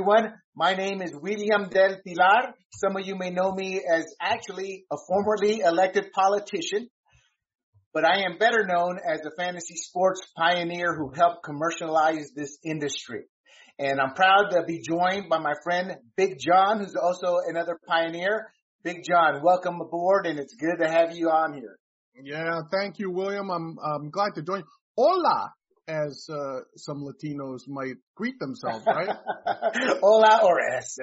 everyone. My name is William del Pilar. Some of you may know me as actually a formerly elected politician, but I am better known as a fantasy sports pioneer who helped commercialize this industry. And I'm proud to be joined by my friend Big John, who's also another pioneer. Big John, welcome aboard, and it's good to have you on here. Yeah, thank you, William. I'm glad to join. Hola, as some Latinos might greet themselves, right? Hola or ese.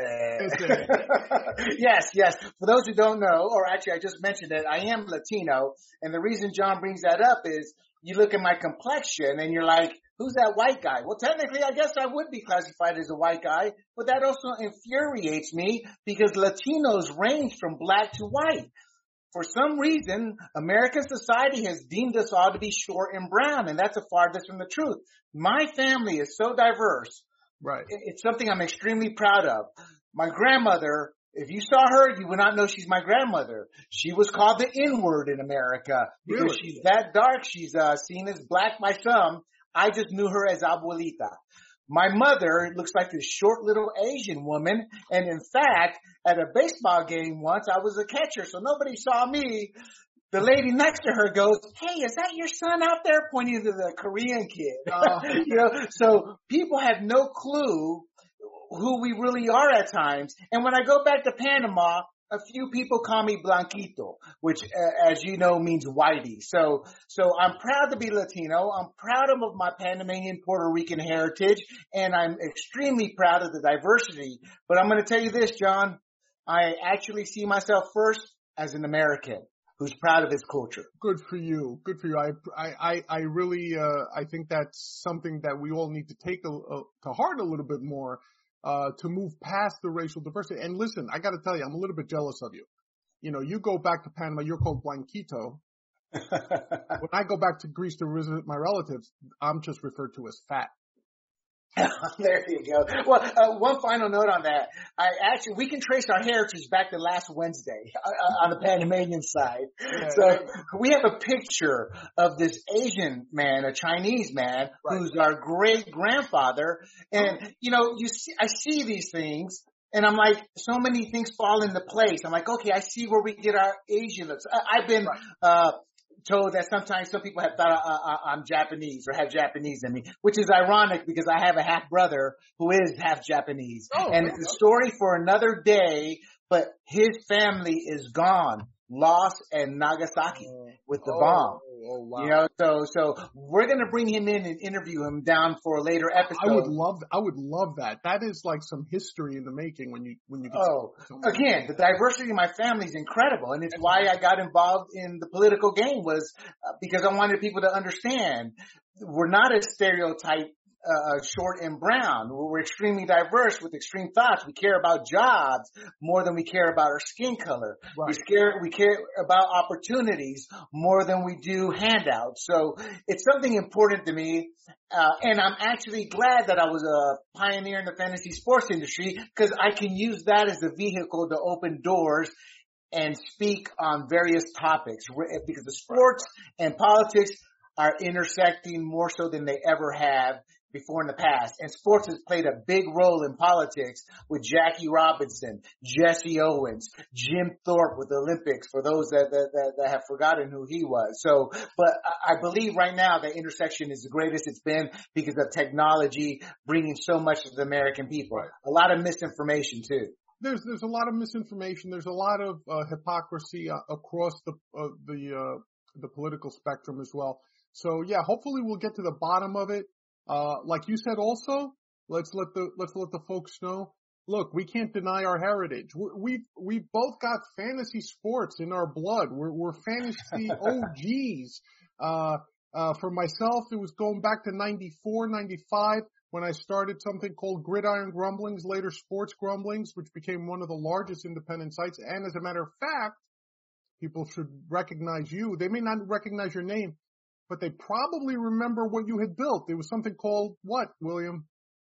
Yes. For those who don't know, or actually I just mentioned it, I am Latino. And the reason John brings that up is you look at my complexion and you're like, who's that white guy? Well, technically, I guess I would be classified as a white guy, but that also infuriates me because Latinos range from black to white. For some reason, American society has deemed us all to be short and brown, and that's a farthest from the truth. My family is so diverse. Right. It's something I'm extremely proud of. My grandmother, if you saw her, you would not know she's my grandmother. She was called the N-word in America because Really? She's that dark. She's seen as black by some. I just knew her as abuelita. My mother looks like this short little Asian woman. And in fact, at a baseball game once, I was a catcher, so nobody saw me. The lady next to her goes, hey, is that your son out there? Pointing to the Korean kid. So people have no clue who we really are at times. And when I go back to Panama, a few people call me Blanquito, which, as you know, means whitey. So I'm proud to be Latino. I'm proud of my Panamanian Puerto Rican heritage, and I'm extremely proud of the diversity. But I'm going to tell you this, John. I actually see myself first as an American who's proud of his culture. Good for you. I really, I think that's something that we all need to take to heart a little bit more. To move past the racial diversity. And listen, I got to tell you, I'm a little bit jealous of you. You know, you go back to Panama, you're called Blanquito. When I go back to Greece to visit my relatives, I'm just referred to as fat. There you go. Well, one final note on that. We can trace our heritage back to last Wednesday on the Panamanian side. Yeah. So we have a picture of this Asian man, a Chinese man, right, who's our great grandfather. And, I see these things. And I'm like, so many things fall into place. I'm like, okay, I see where we get our Asian looks. I've been, told that sometimes some people have thought I'm Japanese or have Japanese in me, which is ironic because I have a half brother who is half Japanese. And it's a story for another day, but his family is gone, lost in Nagasaki with the bomb. Oh, wow. So we're going to bring him in and interview him down for a later episode. I would love that. That is like some history in the making when you get again, the diversity of my family is incredible. And it's why I got involved in the political game was because I wanted people to understand we're not a stereotype short and brown. We're extremely diverse with extreme thoughts. We care about jobs more than we care about our skin color. Right. We care about opportunities more than we do handouts. So it's something important to me. And I'm actually glad that I was a pioneer in the fantasy sports industry because I can use that as a vehicle to open doors and speak on various topics because the sports and politics are intersecting more so than they ever have before in the past. And sports has played a big role in politics with Jackie Robinson, Jesse Owens, Jim Thorpe with the Olympics for those that have forgotten who he was. So, but I believe right now that intersection is the greatest it's been because of technology bringing so much to the American people. Right. A lot of misinformation too. There's a lot of misinformation. There's a lot of hypocrisy across the political spectrum as well. So yeah, hopefully we'll get to the bottom of it. Like you said also, let's let the folks know. Look, we can't deny our heritage. We've both got fantasy sports in our blood. We're fantasy OGs. For myself, it was going back to 94, 95 when I started something called Gridiron Grumblings, later Sports Grumblings, which became one of the largest independent sites. And as a matter of fact, people should recognize you. They may not recognize your name, but they probably remember what you had built. There was something called what, William?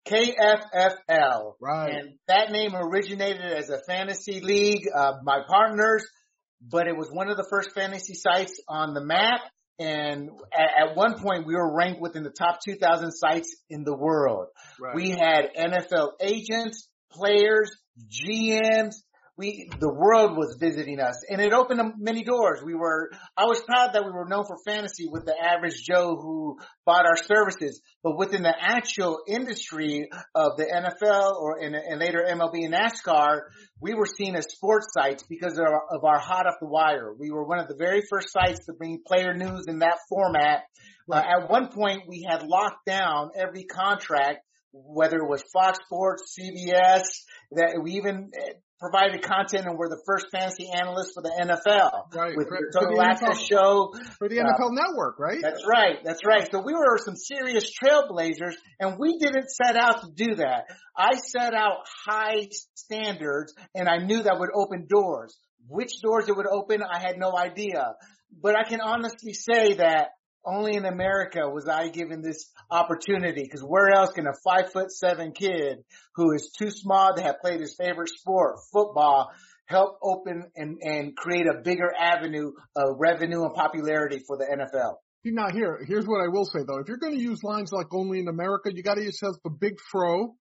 KFFL. Right. And that name originated as a fantasy league of my partners, but it was one of the first fantasy sites on the map. And at one point, we were ranked within the top 2,000 sites in the world. Right. We had NFL agents, players, GMs. The world was visiting us, and it opened up many doors. I was proud that we were known for fantasy with the average Joe who bought our services, but within the actual industry of the NFL and later MLB and NASCAR, we were seen as sports sites because of our hot off the wire. We were one of the very first sites to bring player news in that format. At one point, we had locked down every contract, whether it was Fox Sports, CBS, that we even provided content and were the first fantasy analysts for the NFL. Right. With the Total Access show. For the NFL Network, right? That's right. So we were some serious trailblazers, and we didn't set out to do that. I set out high standards, and I knew that would open doors. Which doors it would open, I had no idea. But I can honestly say that only in America was I given this opportunity, because where else can a 5'7" kid who is too small to have played his favorite sport, football, help open and create a bigger avenue of revenue and popularity for the NFL? Now here's what I will say though. If you're going to use lines like only in America, you got to use yourself a big fro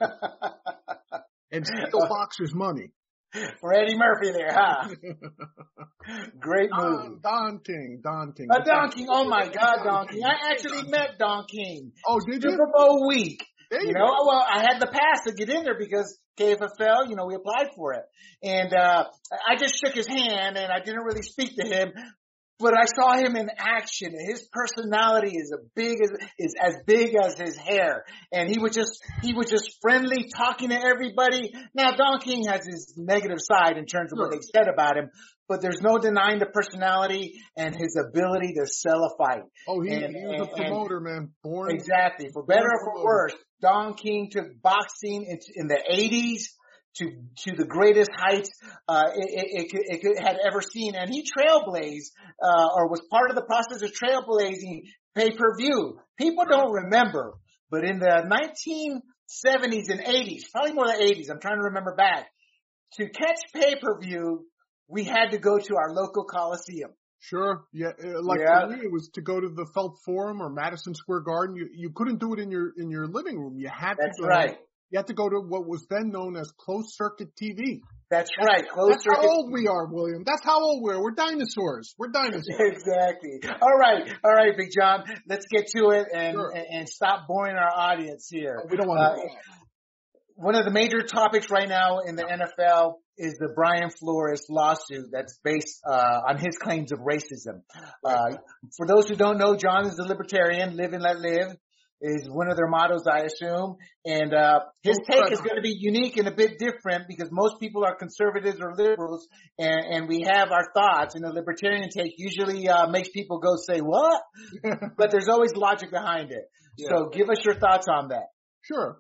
and steal boxers' money. For Eddie Murphy there, huh? Great movie. Don King. Don King. Oh my God, Don King. I actually met Don King. Oh, did you? Super Bowl week. You know, well, I had the pass to get in there because KFFL, we applied for it. And, I just shook his hand and I didn't really speak to him. But I saw him in action, and his personality is as big as his hair. And he was just friendly, talking to everybody. Now, Don King has his negative side in terms of what they said about him, but there's no denying the personality and his ability to sell a fight. Oh, he was a promoter, man. Exactly. For better or for worse, Don King took boxing in the 80s. To the greatest heights it had ever seen, and he trailblazed or was part of the process of trailblazing pay-per-view. People don't remember, but in the 1970s and 80s, probably more the 80s, I'm trying to remember back, to catch pay-per-view, we had to go to our local Coliseum. Sure. Yeah. For me, it was to go to the Felt Forum or Madison Square Garden. You couldn't do it in your living room. You had to. That's right. You had to go to what was then known as closed circuit TV. That's right. That's how old we are, William. That's how old we are. We're dinosaurs. Exactly. All right, Big John. Let's get to it and stop boring our audience here. We don't want to. One of the major topics right now in the NFL is the Brian Flores lawsuit that's based on his claims of racism. For those who don't know, John is a libertarian. Live and let live is one of their mottos, I assume. And his take is going to be unique and a bit different because most people are conservatives or liberals, and we have our thoughts. And the libertarian take usually makes people go say, what? But there's always logic behind it. Yeah. So give us your thoughts on that. Sure.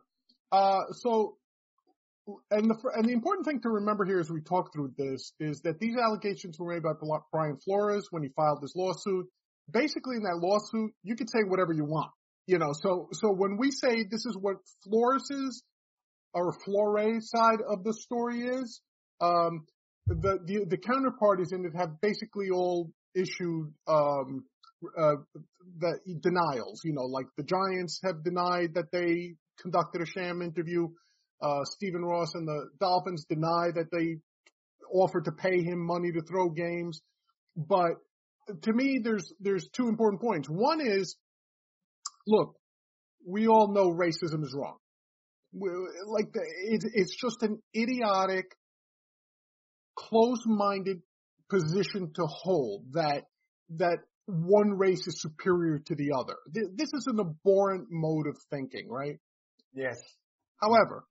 And the important thing to remember here as we talk through this is that these allegations were made by Brian Flores when he filed this lawsuit. Basically, in that lawsuit, you could say whatever you want. So when we say this is what Flores' side of the story is, the counterparties in it have basically all issued the denials. Like the Giants have denied that they conducted a sham interview. Stephen Ross and the Dolphins deny that they offered to pay him money to throw games. But to me, there's two important points. One is, look, we all know racism is wrong. It's just an idiotic, close-minded position to hold that one race is superior to the other. This is an abhorrent mode of thinking, right? Yes. However,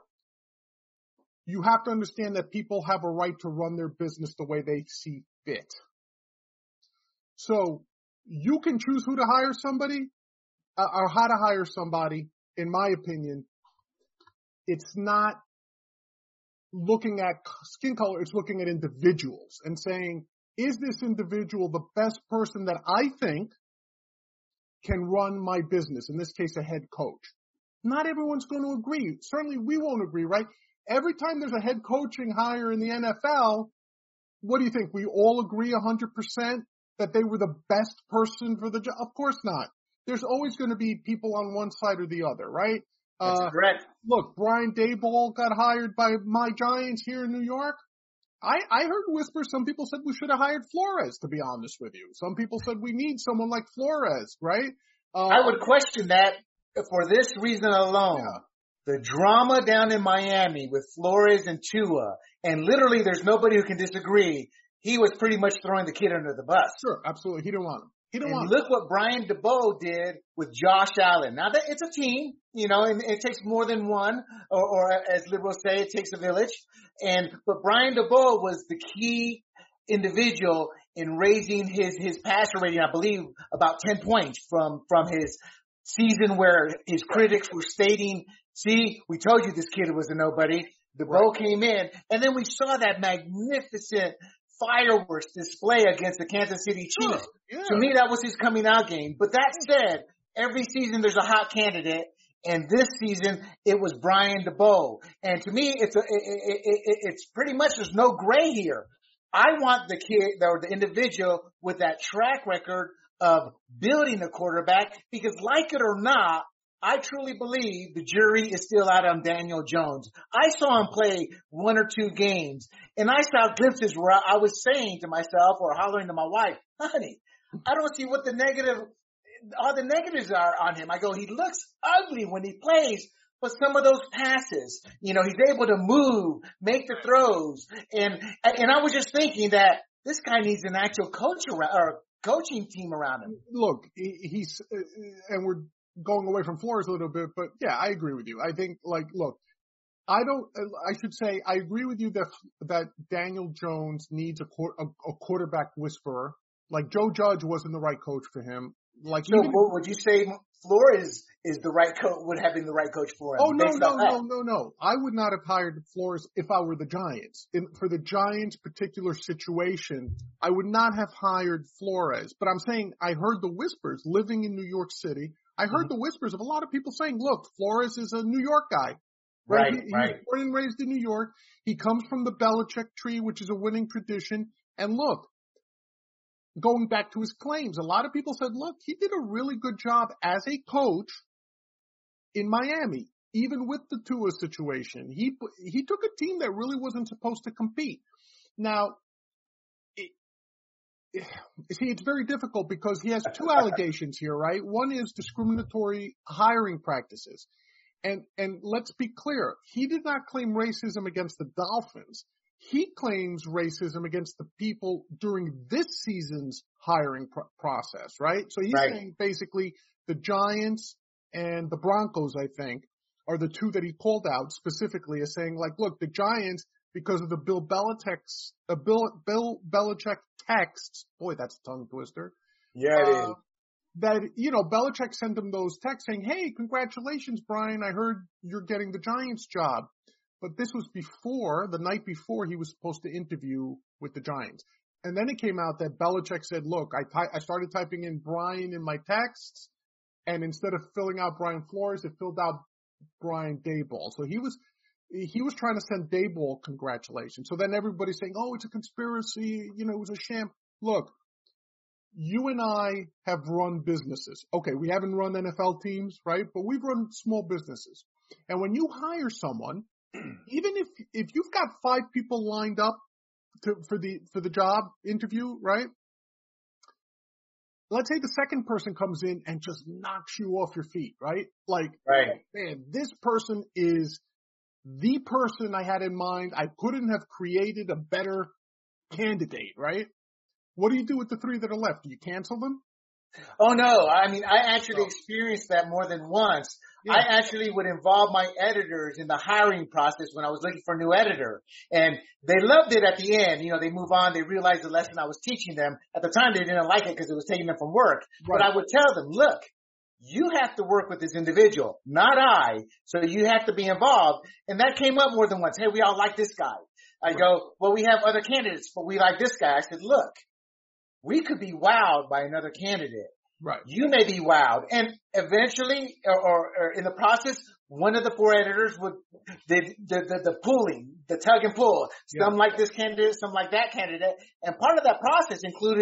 you have to understand that people have a right to run their business the way they see fit. So you can choose who to hire somebody or how to hire somebody. In my opinion, it's not looking at skin color. It's looking at individuals and saying, is this individual the best person that I think can run my business? In this case, a head coach. Not everyone's going to agree. Certainly we won't agree, right? Every time there's a head coaching hire in the NFL, what do you think? We all agree 100% that they were the best person for the job? Of course not. There's always going to be people on one side or the other, right? That's correct. Look, Brian Daboll got hired by my Giants here in New York. I heard whispers. Some people said we should have hired Flores, to be honest with you. Some people said we need someone like Flores, right? I would question that for this reason alone. Yeah. The drama down in Miami with Flores and Tua, and literally there's nobody who can disagree. He was pretty much throwing the kid under the bus. Sure, absolutely. He didn't want him. And look what Brian DeBoe did with Josh Allen. Now that it's a team, and it takes more than one, or as liberals say, it takes a village. But Brian DeBoe was the key individual in raising his passer rating, I believe, about 10 points from his season where his critics were stating, see, we told you this kid was a nobody. DeBoe came in, and then we saw that magnificent fireworks display against the Kansas City Chiefs. Yeah. To me, that was his coming out game. But that said, every season there's a hot candidate, and this season it was Brian DeBoe. And to me, it's pretty much there's no gray here. I want the kid or the individual with that track record of building a quarterback, because like it or not, I truly believe the jury is still out on Daniel Jones. I saw him play one or two games, and I saw glimpses where I was saying to myself or hollering to my wife, honey, I don't see what all the negatives are on him. I go, he looks ugly when he plays, but some of those passes, he's able to move, make the throws. And I was just thinking that this guy needs an actual coach around, or coaching team around him. Look, he's, and we're going away from Flores a little bit, but yeah, I agree with you. I think, look, I agree with you that Daniel Jones needs a quarterback whisperer. Like Joe Judge wasn't the right coach for him. Would you say Flores is the right coach, would have been the right coach for him? Oh, no. I would not have hired Flores if I were the Giants. For the Giants' particular situation, I would not have hired Flores. But I'm saying I heard the whispers living in New York City. I heard the whispers of a lot of people saying, look, Flores is a New York guy. Right. He was born and raised in New York. He comes from the Belichick tree, which is a winning tradition. And look, going back to his claims, a lot of people said, look, he did a really good job as a coach in Miami, even with the Tua situation. He took a team that really wasn't supposed to compete. Now, it's very difficult because he has two allegations here, right? One is discriminatory hiring practices. And let's be clear, he did not claim racism against the Dolphins. He claims racism against the people during this season's hiring process, right? So he's saying basically the Giants and the Broncos, I think, are the two that he called out specifically as saying, like, look, the Giants, because of the Bill Belichick texts, boy, that's a tongue twister. Yeah, it is. That, Belichick sent him those texts saying, hey, congratulations, Brian. I heard you're getting the Giants job. But this was the night before he was supposed to interview with the Giants. And then it came out that Belichick said, look, I started typing in Brian in my texts, and instead of filling out Brian Flores, it filled out Brian Daboll. So he was trying to send Daboll congratulations. So then everybody's saying, oh, it's a conspiracy, it was a sham. Look, you and I have run businesses. Okay, we haven't run NFL teams, right? But we've run small businesses. And when you hire someone, even if you've got 5 people lined up for the job interview, right? Let's say the second person comes in and just knocks you off your feet, right? Man, this person is the person I had in mind. I couldn't have created a better candidate, right? What do you do with the 3 that are left? Do you cancel them? Oh, no. I mean, I actually experienced that more than once. Yeah. I actually would involve my editors in the hiring process when I was looking for a new editor. And they loved it at the end. They move on. They realized the lesson I was teaching them. At the time, they didn't like it because it was taking them from work. Right. But I would tell them, look, you have to work with this individual, not I. So you have to be involved. And that came up more than once. Hey, we all like this guy. I go, well, we have other candidates, but we like this guy. I said, look, we could be wowed by another candidate. Right. You may be wowed. And eventually, or in the process, one of the 4 editors would, the pulling, the tug and pull. Some like this candidate, some like that candidate. And part of that process included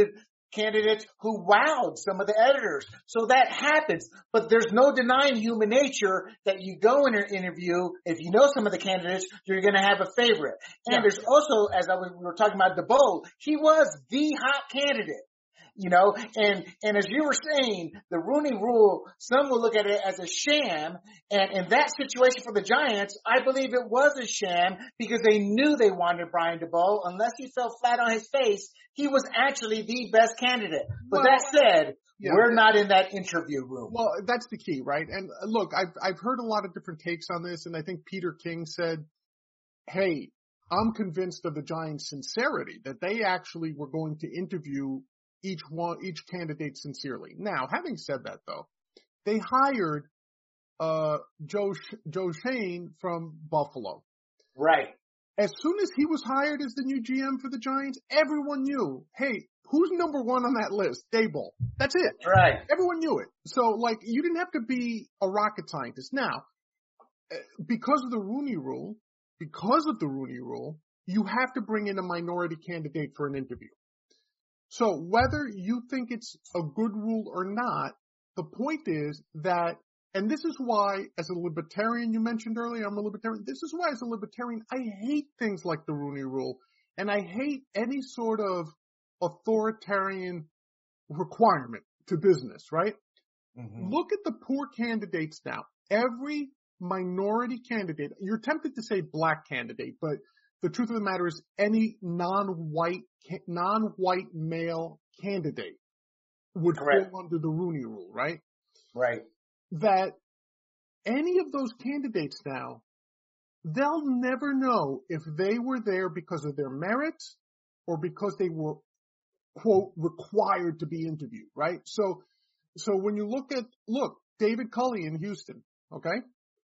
candidates who wowed some of the editors. So that happens. But there's no denying human nature that you go in an interview, if you know some of the candidates, you're going to have a favorite. And there's also, as we were talking about DeBow, he was the hot candidate. You know, and as you were saying, the Rooney Rule, some will look at it as a sham. And in that situation for the Giants, I believe it was a sham because they knew they wanted Brian DeBow. Unless he fell flat on his face, he was actually the best candidate. But that said, we're not in that interview room. Well, that's the key, right? And look, I've heard a lot of different takes on this, and I think Peter King said, hey, I'm convinced of the Giants' sincerity, that they actually were going to interview each candidate sincerely. Now, having said that, though, they hired Joe Schoen from Buffalo. Right. As soon as he was hired as the new GM for the Giants, everyone knew, hey, who's number one on that list? Daboll. That's it. Right. Everyone knew it. So, like, you didn't have to be a rocket scientist. Now, because of the Rooney Rule, you have to bring in a minority candidate for an interview. So whether you think it's a good rule or not, the point is that, and this is why, as a libertarian, you mentioned earlier, I'm a libertarian. This is why, as a libertarian, I hate things like the Rooney Rule, and I hate any sort of authoritarian requirement to business, right? Mm-hmm. Look at the poor candidates now. Every minority candidate, you're tempted to say black candidate, but the truth of the matter is any non-white male candidate would fall under the Rooney Rule, right? Right. That any of those candidates now, they'll never know if they were there because of their merits or because they were, quote, required to be interviewed, right? So when you look, David Culley in Houston, okay?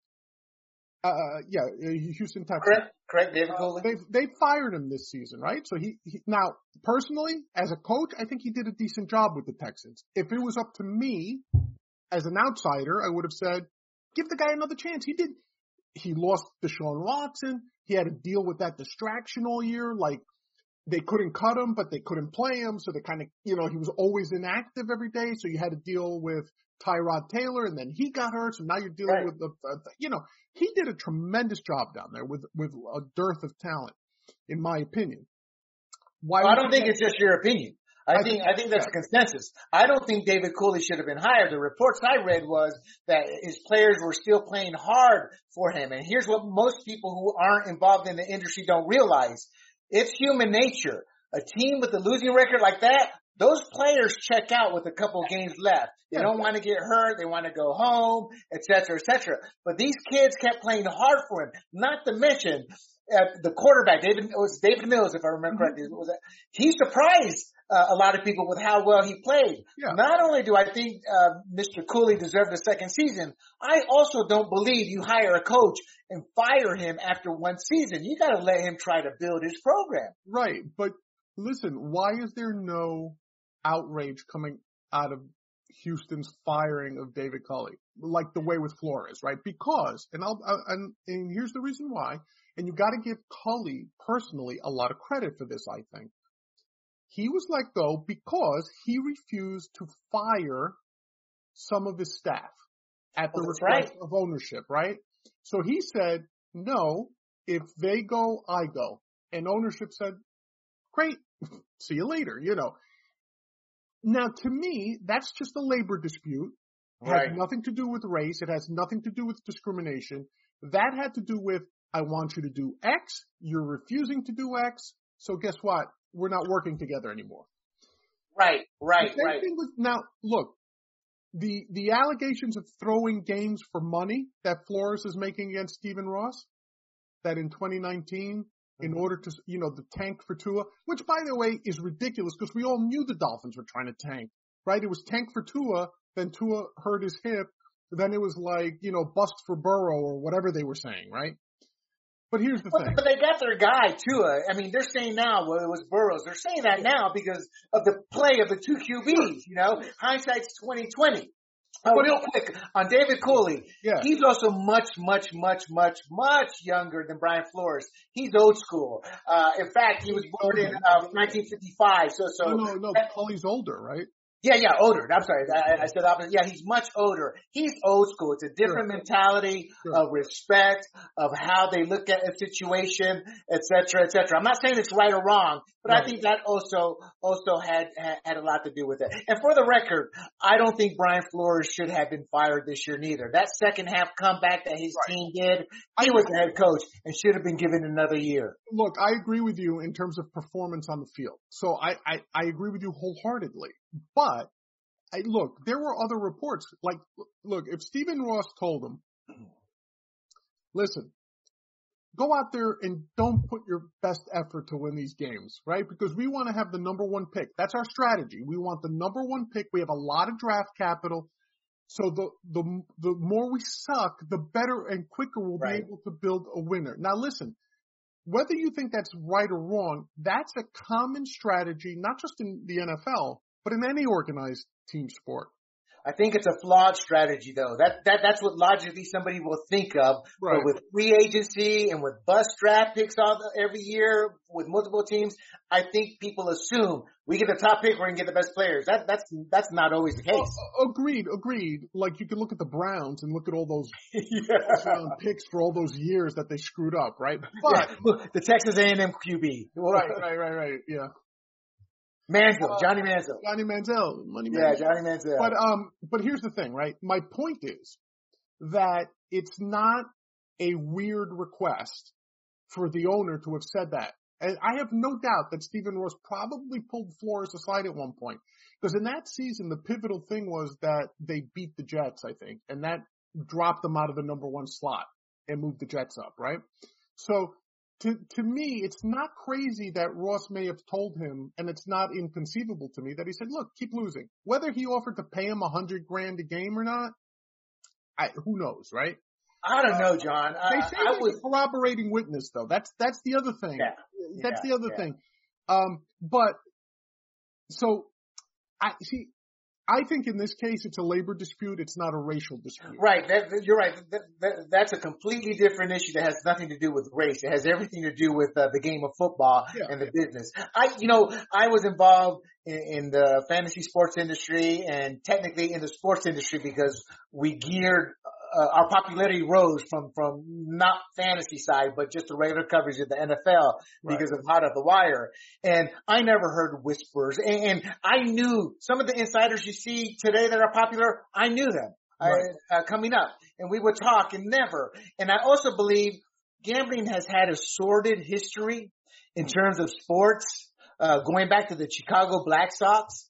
Houston Texans. Correct, David Culley. They fired him this season, right? So he now, personally, as a coach, I think he did a decent job with the Texans. If it was up to me, as an outsider, I would have said, give the guy another chance. He lost Deshaun Watson. He had to deal with that distraction all year. Like, they couldn't cut him, but they couldn't play him. So they kind of, he was always inactive every day. So you had to deal with Tyrod Taylor, and then he got hurt. So now you're dealing with he did a tremendous job down there with a dearth of talent, in my opinion. I don't think it's just your opinion. I think that's a consensus. I don't think David Culley should have been hired. The reports I read was that his players were still playing hard for him. And here's what most people who aren't involved in the industry don't realize. It's human nature. A team with a losing record like that, those players check out with a couple of games left. They don't want to get hurt. They want to go home, et cetera, et cetera. But these kids kept playing hard for him. Not to mention the quarterback, David Mills, if I remember correctly. He surprised a lot of people with how well he played. Yeah. Not only do I think Mr. Culley deserved a second season, I also don't believe you hire a coach and fire him after one season. You got to let him try to build his program. Right, but listen, why is there no outrage coming out of Houston's firing of David Culley, like the way with Flores, right? Because, and here's the reason why, and you got to give Culley personally a lot of credit for this, I think. He was let go because he refused to fire some of his staff at the request of ownership, right? So he said, no, if they go, I go. And ownership said, great, see you later, Now, to me, that's just a labor dispute. It has nothing to do with race. It has nothing to do with discrimination. That had to do with, I want you to do X. You're refusing to do X. So guess what? We're not working together anymore. Right. Now, look, the allegations of throwing games for money that Flores is making against Stephen Ross, that in 2019, in order to, the tank for Tua, which, by the way, is ridiculous because we all knew the Dolphins were trying to tank, right? It was tank for Tua, then Tua hurt his hip, then it was like, bust for Burrow or whatever they were saying, right? But here's the thing. But they got their guy, Tua. I mean, they're saying now, it was Burrows. They're saying that now because of the play of the two QBs, Hindsight's 2020. Real quick, on David Cooley, Yeah. he's also much younger than Brian Flores. He's old school. In fact, he was born in 1955. No, Cooley's older, right? Yeah, older. I'm sorry. I said opposite. Yeah, he's much older. He's old school. It's a different mentality of respect, of how they look at a situation, et cetera, et cetera. I'm not saying it's right or wrong, but I think that also had a lot to do with it. And for the record, I don't think Brian Flores should have been fired this year neither. That second half comeback that his team did, he was the head coach and should have been given another year. Look, I agree with you in terms of performance on the field. So I agree with you wholeheartedly. But look, there were other reports. Like, look, if Stephen Ross told him, listen, go out there and don't put your best effort to win these games, right? Because we want to have the number one pick. That's our strategy. We want the number one pick. We have a lot of draft capital. So the more we suck, the better and quicker we'll be able to build a winner. Now listen, whether you think that's right or wrong, that's a common strategy, not just in the NFL, but in any organized team sport. I think it's a flawed strategy, though. That's what logically somebody will think of. Right. But with free agency and with bust draft picks every year with multiple teams, I think people assume we get the top pick, we're gonna get the best players. That's not always the case. Agreed. Like you can look at the Browns and look at all those picks for all those years that they screwed up, right? But the Texas A&M QB. Right. Yeah. Johnny Manziel. Johnny Manziel. Yeah, Johnny Manziel. But here's the thing, right? My point is that it's not a weird request for the owner to have said that. And I have no doubt that Stephen Ross probably pulled Flores aside at one point. Because in that season, the pivotal thing was that they beat the Jets, I think. And that dropped them out of the number one slot and moved the Jets up, right? So to me, it's not crazy that Ross may have told him, and it's not inconceivable to me that he said, look, keep losing. Whether he offered to pay him $100,000 a game or not, who knows, right? I don't know, John. They say I was a corroborating witness, though. That's the other thing. That's the other thing. But so I think in this case, it's a labor dispute. It's not a racial dispute. Right. You're right. That's a completely different issue that has nothing to do with race. It has everything to do with the game of football and the business. I was involved in the fantasy sports industry and technically in the sports industry because we geared our popularity rose from not fantasy side, but just the regular coverage of the NFL because of Hot Off the Wire. And I never heard whispers. And I knew some of the insiders you see today that are popular, I knew them coming up. And we would talk and never. And I also believe gambling has had a sordid history in terms of sports, going back to the Chicago Black Sox.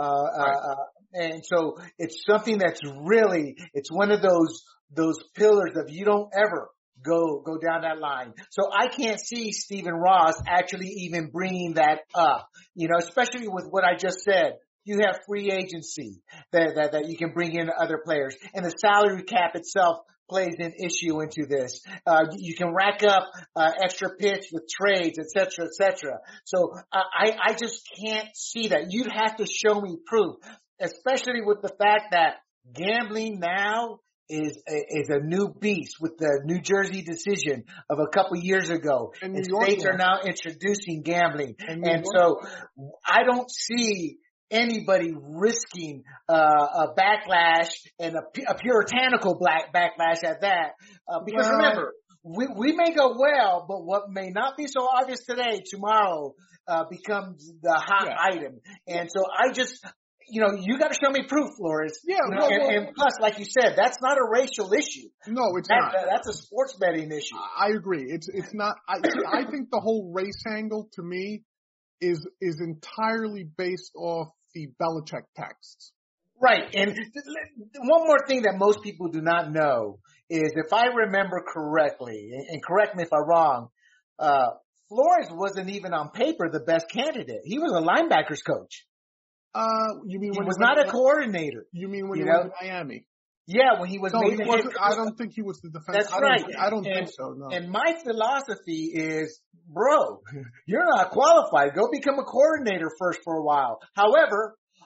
And so it's something that's really, it's one of those pillars of you don't ever go down that line. So I can't see Stephen Ross actually even bringing that up, especially with what I just said. You have free agency that you can bring in other players, and the salary cap itself plays an issue into this. You can rack up extra picks with trades, et cetera, et cetera. So I just can't see that. You'd have to show me proof, especially with the fact that gambling now is a new beast with the New Jersey decision of a couple years ago. And states are now introducing gambling. And so I don't see anybody risking a backlash and a puritanical backlash at that. Because remember, we may go well, but what may not be so obvious today, tomorrow becomes the hot item. And so I just, you got to show me proof, Flores. Yeah. And plus, like you said, that's not a racial issue. No, it's not. That's a sports betting issue. I agree. It's not. I think the whole race angle to me is entirely based off the Belichick texts. Right. And one more thing that most people do not know is, if I remember correctly, and correct me if I'm wrong, Flores wasn't even on paper the best candidate. He was a linebackers coach. You mean he was not a coordinator? You mean when he was in Miami? Yeah, when he was made the head coach. I don't think he was the defense. That's right. I don't think so, no. And my philosophy is, bro, you're not qualified. Go become a coordinator first for a while. However,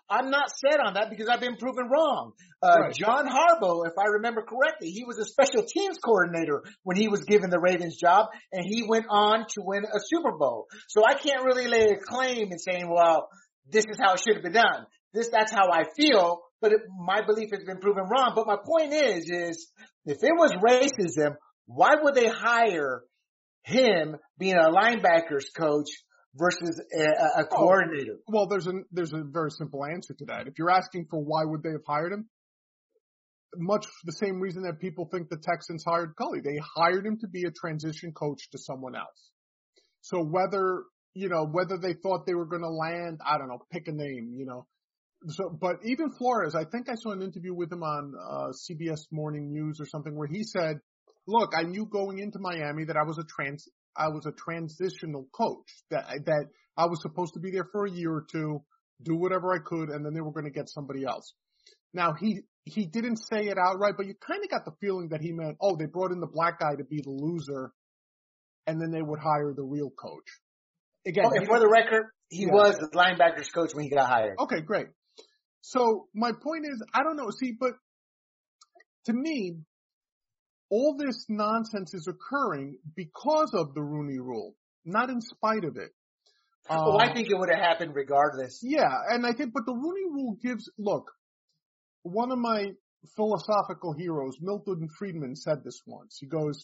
I'm not set on that because I've been proven wrong. Right. John Harbaugh, if I remember correctly, he was a special teams coordinator when he was given the Ravens job, and he went on to win a Super Bowl. So I can't really lay a claim in saying, well, this is how it should have been done. That's how I feel, but my belief has been proven wrong. But my point is if it was racism, why would they hire him being a linebackers coach versus a coordinator? Well, there's a very simple answer to that. If you're asking for why would they have hired him, much the same reason that people think the Texans hired Culley. They hired him to be a transition coach to someone else. So whether they thought they were going to land, I don't know, pick a name, So, but even Flores, I think I saw an interview with him on CBS Morning News or something where he said, look, I knew going into Miami that I was a transitional coach, that I was supposed to be there for a year or two, do whatever I could, and then they were going to get somebody else. Now, he didn't say it outright, but you kind of got the feeling that he meant, they brought in the black guy to be the loser, and then they would hire the real coach. Again, for the record, he was the linebackers coach when he got hired. Okay, great. So my point is, I don't know. See, but to me, all this nonsense is occurring because of the Rooney Rule, not in spite of it. I think it would have happened regardless. Yeah, and I think, but the Rooney Rule look, one of my philosophical heroes, Milton Friedman, said this once. He goes,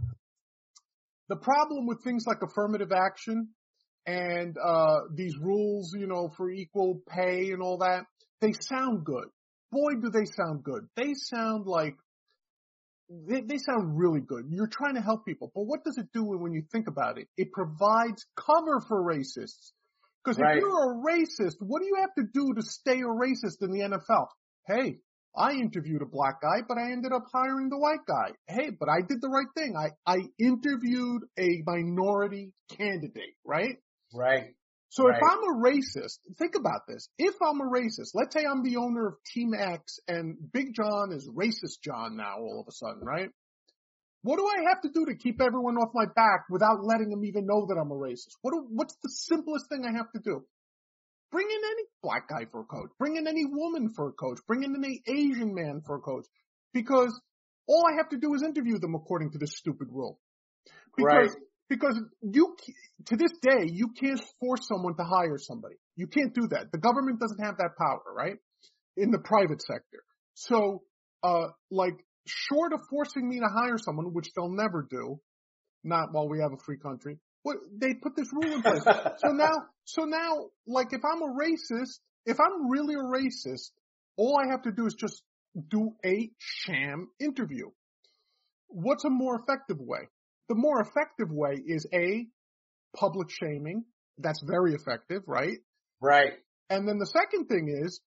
the problem with things like affirmative action and these rules, for equal pay and all that, they sound good. Boy, do they sound good. They sound like they sound really good. You're trying to help people. But what does it do when you think about it? It provides cover for racists. Because if you're a racist, what do you have to do to stay a racist in the NFL? Hey, I interviewed a black guy, but I ended up hiring the white guy. Hey, but I did the right thing. I interviewed a minority candidate, right? Right. So if I'm a racist, think about this. If I'm a racist, let's say I'm the owner of Team X and Big John is Racist John now all of a sudden, right? What do I have to do to keep everyone off my back without letting them even know that I'm a racist? What's the simplest thing I have to do? Bring in any black guy for a coach. Bring in any woman for a coach. Bring in any Asian man for a coach. Because all I have to do is interview them according to this stupid rule. Because to this day, you can't force someone to hire somebody. You can't do that. The government doesn't have that power, right? In the private sector. So, short of forcing me to hire someone, which they'll never do, not while we have a free country, they put this rule in place. So now, like if I'm a racist, if I'm really a racist, all I have to do is just do a sham interview. What's a more effective way? The more effective way is public shaming. That's very effective, right? Right. And then the second thing is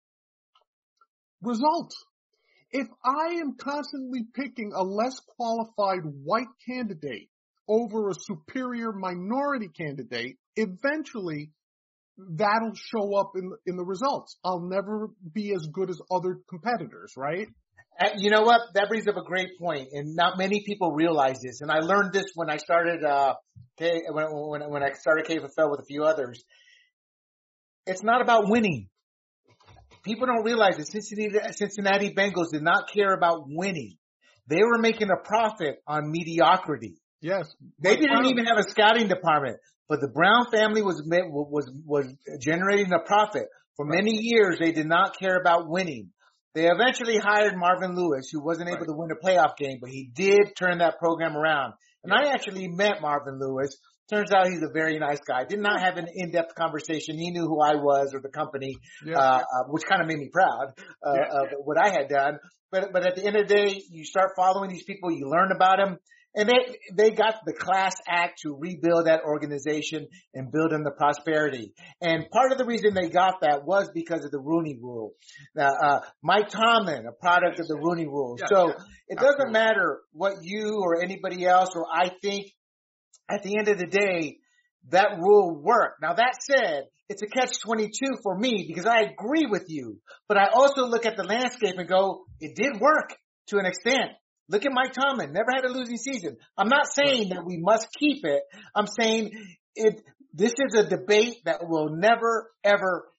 results. If I am constantly picking a less qualified white candidate over a superior minority candidate, eventually that'll show up in the results. I'll never be as good as other competitors, right? You know what? That brings up a great point, and not many people realize this. And I learned this when I started when I started KFL with a few others. It's not about winning. People don't realize that Cincinnati Bengals did not care about winning. They were making a profit on mediocrity. Yes, they didn't even have a scouting department, but the Brown family was generating a profit. For many years, they did not care about winning. They eventually hired Marvin Lewis, who wasn't able to win a playoff game, but he did turn that program around. And I actually met Marvin Lewis. Turns out he's a very nice guy. Did not have an in-depth conversation. He knew who I was or the company, which kind of made me proud of what I had done. But at the end of the day, you start following these people, you learn about them. And they got the class act to rebuild that organization and build in the prosperity. And part of the reason they got that was because of the Rooney Rule. Mike Tomlin, a product of the Rooney Rule. It doesn't matter what you or anybody else or I think. At the end of the day, that rule worked. Now that said, it's a catch-22 for me because I agree with you. But I also look at the landscape and go, it did work to an extent. Look at Mike Tomlin. Never had a losing season. I'm not saying that we must keep it. I'm saying this is a debate that will never, ever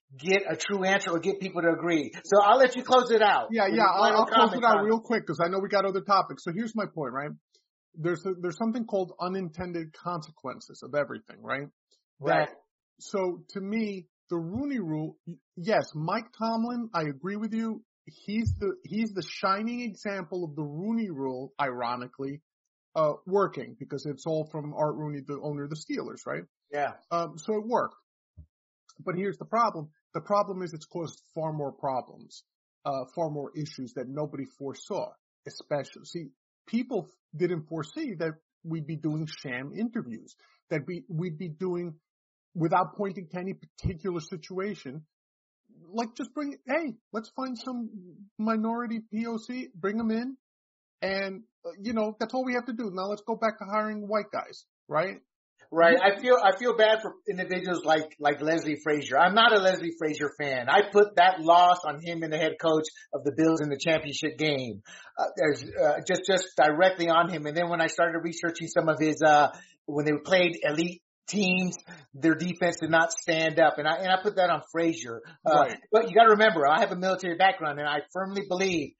get a true answer or get people to agree. So I'll let you close it out. Yeah. I'll close it out real quick because I know we got other topics. So here's my point, right? There's something called unintended consequences of everything, right? Right. So to me, the Rooney Rule, yes, Mike Tomlin, I agree with you. He's the shining example of the Rooney Rule, ironically, working because it's all from Art Rooney, the owner of the Steelers, right? Yeah. So it worked. But here's the problem. The problem is it's caused far more problems, far more issues that nobody foresaw, especially. See, people didn't foresee that we'd be doing sham interviews, that we'd be doing without pointing to any particular situation. Like just let's find some minority POC, bring them in. And, that's all we have to do. Now let's go back to hiring white guys, right? Right. I feel bad for individuals like Leslie Frazier. I'm not a Leslie Frazier fan. I put that loss on him and the head coach of the Bills in the championship game. There's just directly on him. And then when I started researching some of his when they played elite teams, their defense did not stand up, and I put that on Frazier. Right. But you got to remember, I have a military background, and I firmly believe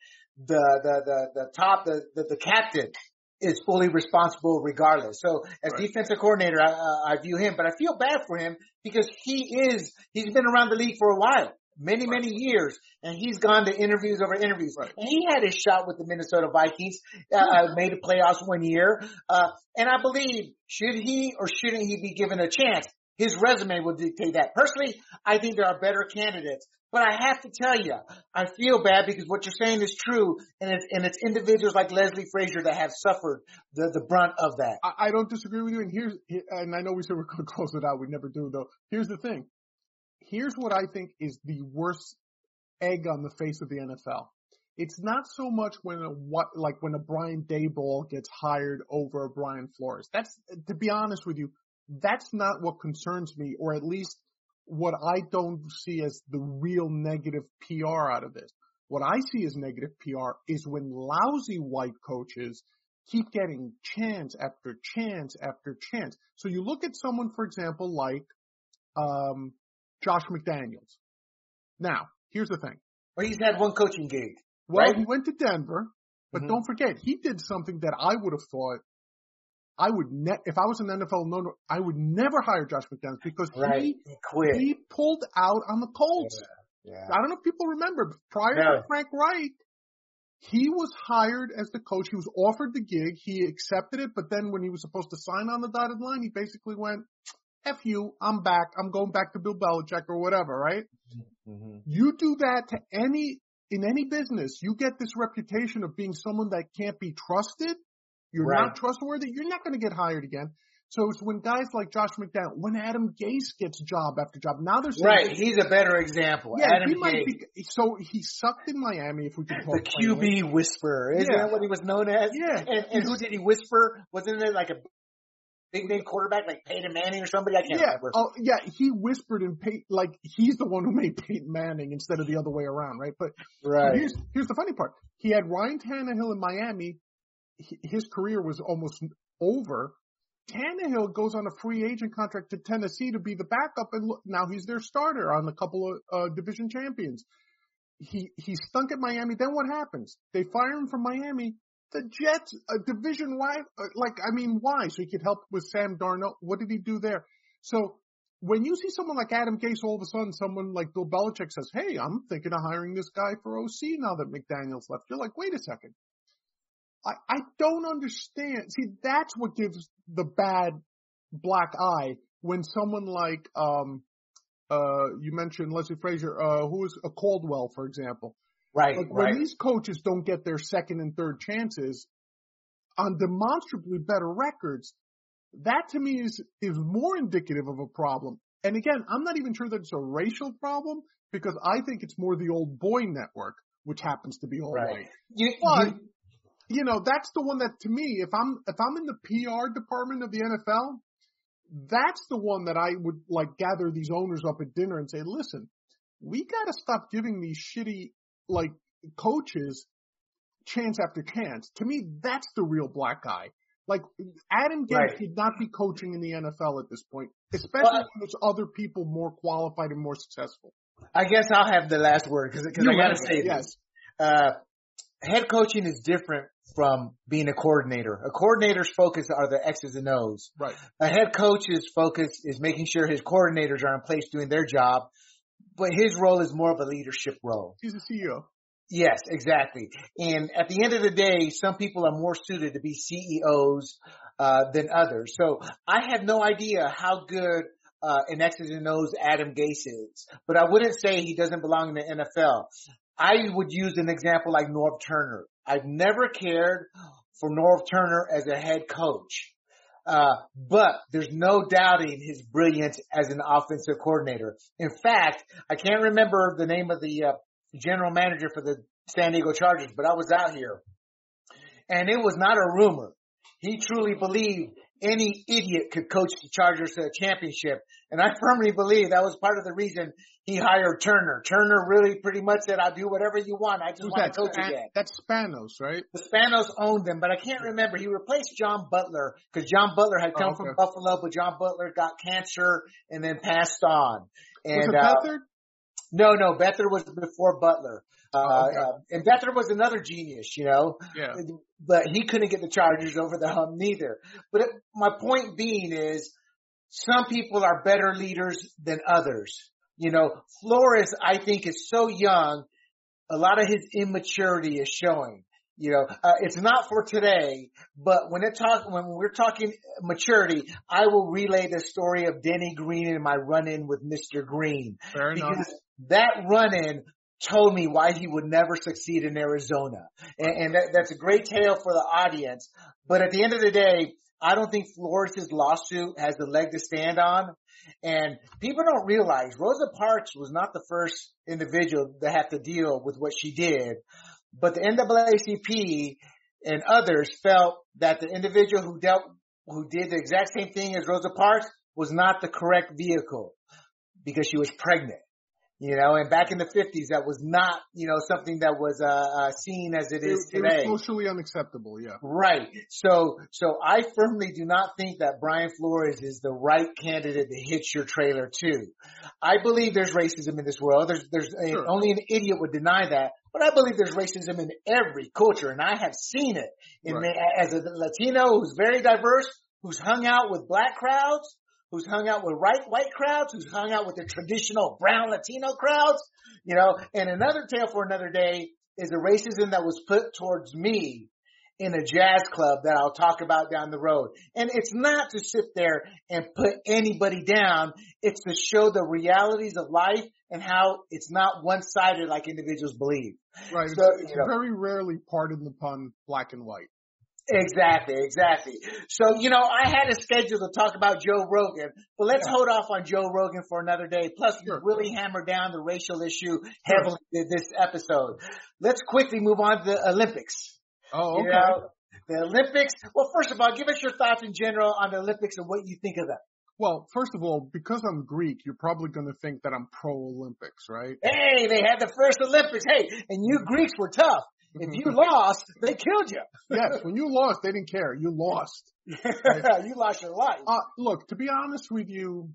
the captain is fully responsible regardless. So as defensive coordinator, I view him, but I feel bad for him because he's been around the league for a while, many years, and he's gone to interviews over interviews. Right. And he had his shot with the Minnesota Vikings, made the playoffs one year. And I believe, should he or shouldn't he be given a chance? His resume will dictate that. Personally, I think there are better candidates. But I have to tell you, I feel bad because what you're saying is true, and it's individuals like Leslie Frazier that have suffered the brunt of that. I don't disagree with you, and I know we said we're going to close it out. We never do, though. Here's the thing. Here's what I think is the worst egg on the face of the NFL. It's not so much when a Brian Daboll gets hired over a Brian Flores. That's, to be honest with you, that's not what concerns me, or at least what I don't see as the real negative PR out of this. What I see as negative PR is when lousy white coaches keep getting chance after chance after chance. So you look at someone, for example, like Josh McDaniels. Now, here's the thing. Well, he's had one coaching gig. Well, right? He went to Denver, but don't forget, he did something that I would have thought if I was an NFL owner, I would never hire Josh McDaniels because he quit. He pulled out on the Colts. Yeah. I don't know if people remember, prior to Frank Reich, he was hired as the coach. He was offered the gig. He accepted it, but then when he was supposed to sign on the dotted line, he basically went, F you, I'm back. I'm going back to Bill Belichick or whatever, right? Mm-hmm. You do that to in any business, you get this reputation of being someone that can't be trusted. You're not trustworthy. You're not going to get hired again. So it's when guys like Josh McDaniels, when Adam Gase gets job after job. Now they're saying he's a better example. Yeah, Adam he Gase. Might be. So he sucked in Miami, if we can call the QB whisperer. Isn't that what he was known as? Yeah. And who did he whisper? Wasn't it like a big name quarterback like Peyton Manning or somebody? I can't remember. Oh, yeah. He whispered in like he's the one who made Peyton Manning instead of the other way around, right? But here's the funny part. He had Ryan Tannehill in Miami. His career was almost over. Tannehill goes on a free agent contract to Tennessee to be the backup, and now he's their starter on a couple of division champions. He stunk at Miami. Then what happens? They fire him from Miami. The Jets, a division wide, why? So he could help with Sam Darnold. What did he do there? So when you see someone like Adam Gase, all of a sudden someone like Bill Belichick says, hey, I'm thinking of hiring this guy for OC now that McDaniels left. You're like, wait a second. I don't understand. See, that's what gives the bad black eye when someone like, you mentioned Leslie Frazier, who is a Caldwell, for example. Right. When these coaches don't get their second and third chances on demonstrably better records, that to me is more indicative of a problem. And again, I'm not even sure that it's a racial problem because I think it's more the old boy network, which happens to be all white. That's the one that to me, if I'm in the PR department of the NFL, that's the one that I would like gather these owners up at dinner and say, listen, we got to stop giving these shitty like coaches chance after chance. To me, that's the real black eye. Like Adam Gase should not be coaching in the NFL at this point, especially when there's other people more qualified and more successful. I guess I'll have the last word because I got to say this. Head coaching is different from being a coordinator. A coordinator's focus are the X's and O's. Right. A head coach's focus is making sure his coordinators are in place doing their job, but his role is more of a leadership role. He's a CEO. Yes, exactly. And at the end of the day, some people are more suited to be CEOs than others. So I have no idea how good in X's and O's Adam Gase is, but I wouldn't say he doesn't belong in the NFL. I would use an example like Norv Turner. I've never cared for Norv Turner as a head coach. But there's no doubting his brilliance as an offensive coordinator. In fact, I can't remember the name of the general manager for the San Diego Chargers, but I was out here and it was not a rumor. He truly believed any idiot could coach the Chargers to a championship. And I firmly believe that was part of the reason he hired Turner. Turner really pretty much said, I'll do whatever you want. I just want to coach again. That's Spanos, right? The Spanos owned them, but I can't remember. He replaced John Butler because John Butler had come from Buffalo, but John Butler got cancer and then passed on. And, was it Beathard? No, Beathard was before Butler. And Beathard was another genius, Yeah. But he couldn't get the Chargers over the hump neither. But my point being is some people are better leaders than others. Flores, I think, is so young. A lot of his immaturity is showing. It's not for today, but when we're talking maturity, I will relay the story of Denny Green and my run-in with Mr. Green. Fair enough. Because that run-in told me why he would never succeed in Arizona. And that's a great tale for the audience. But at the end of the day, I don't think Flores' lawsuit has the leg to stand on. And people don't realize Rosa Parks was not the first individual to have to deal with what she did. But the NAACP and others felt that the individual who did the exact same thing as Rosa Parks was not the correct vehicle because she was pregnant. And back in the 50s, that was not, something that was, seen as it is today. It was socially unacceptable, yeah. Right. So I firmly do not think that Brian Flores is the right candidate to hitch your trailer to. I believe there's racism in this world. There's Sure. Only an idiot would deny that, but I believe there's racism in every culture, and I have seen it as a Latino who's very diverse, who's hung out with black crowds, who's hung out with white crowds, who's hung out with the traditional brown Latino crowds, and another tale for another day is the racism that was put towards me in a jazz club that I'll talk about down the road. And it's not to sit there and put anybody down. It's to show the realities of life and how it's not one-sided like individuals believe. Right. So, it's very rarely, pardon the pun, black and white. Exactly. So, I had a schedule to talk about Joe Rogan, but let's hold off on Joe Rogan for another day. Plus, we really hammered down the racial issue heavily this episode. Let's quickly move on to the Olympics. Oh, okay. The Olympics. Well, first of all, give us your thoughts in general on the Olympics and what you think of them. Well, first of all, because I'm Greek, you're probably going to think that I'm pro-Olympics, right? Hey, they had the first Olympics. Hey, and you Greeks were tough. If you lost, they killed you. Yes, when you lost, they didn't care. You lost. Right? You lost your life. Look, to be honest with you,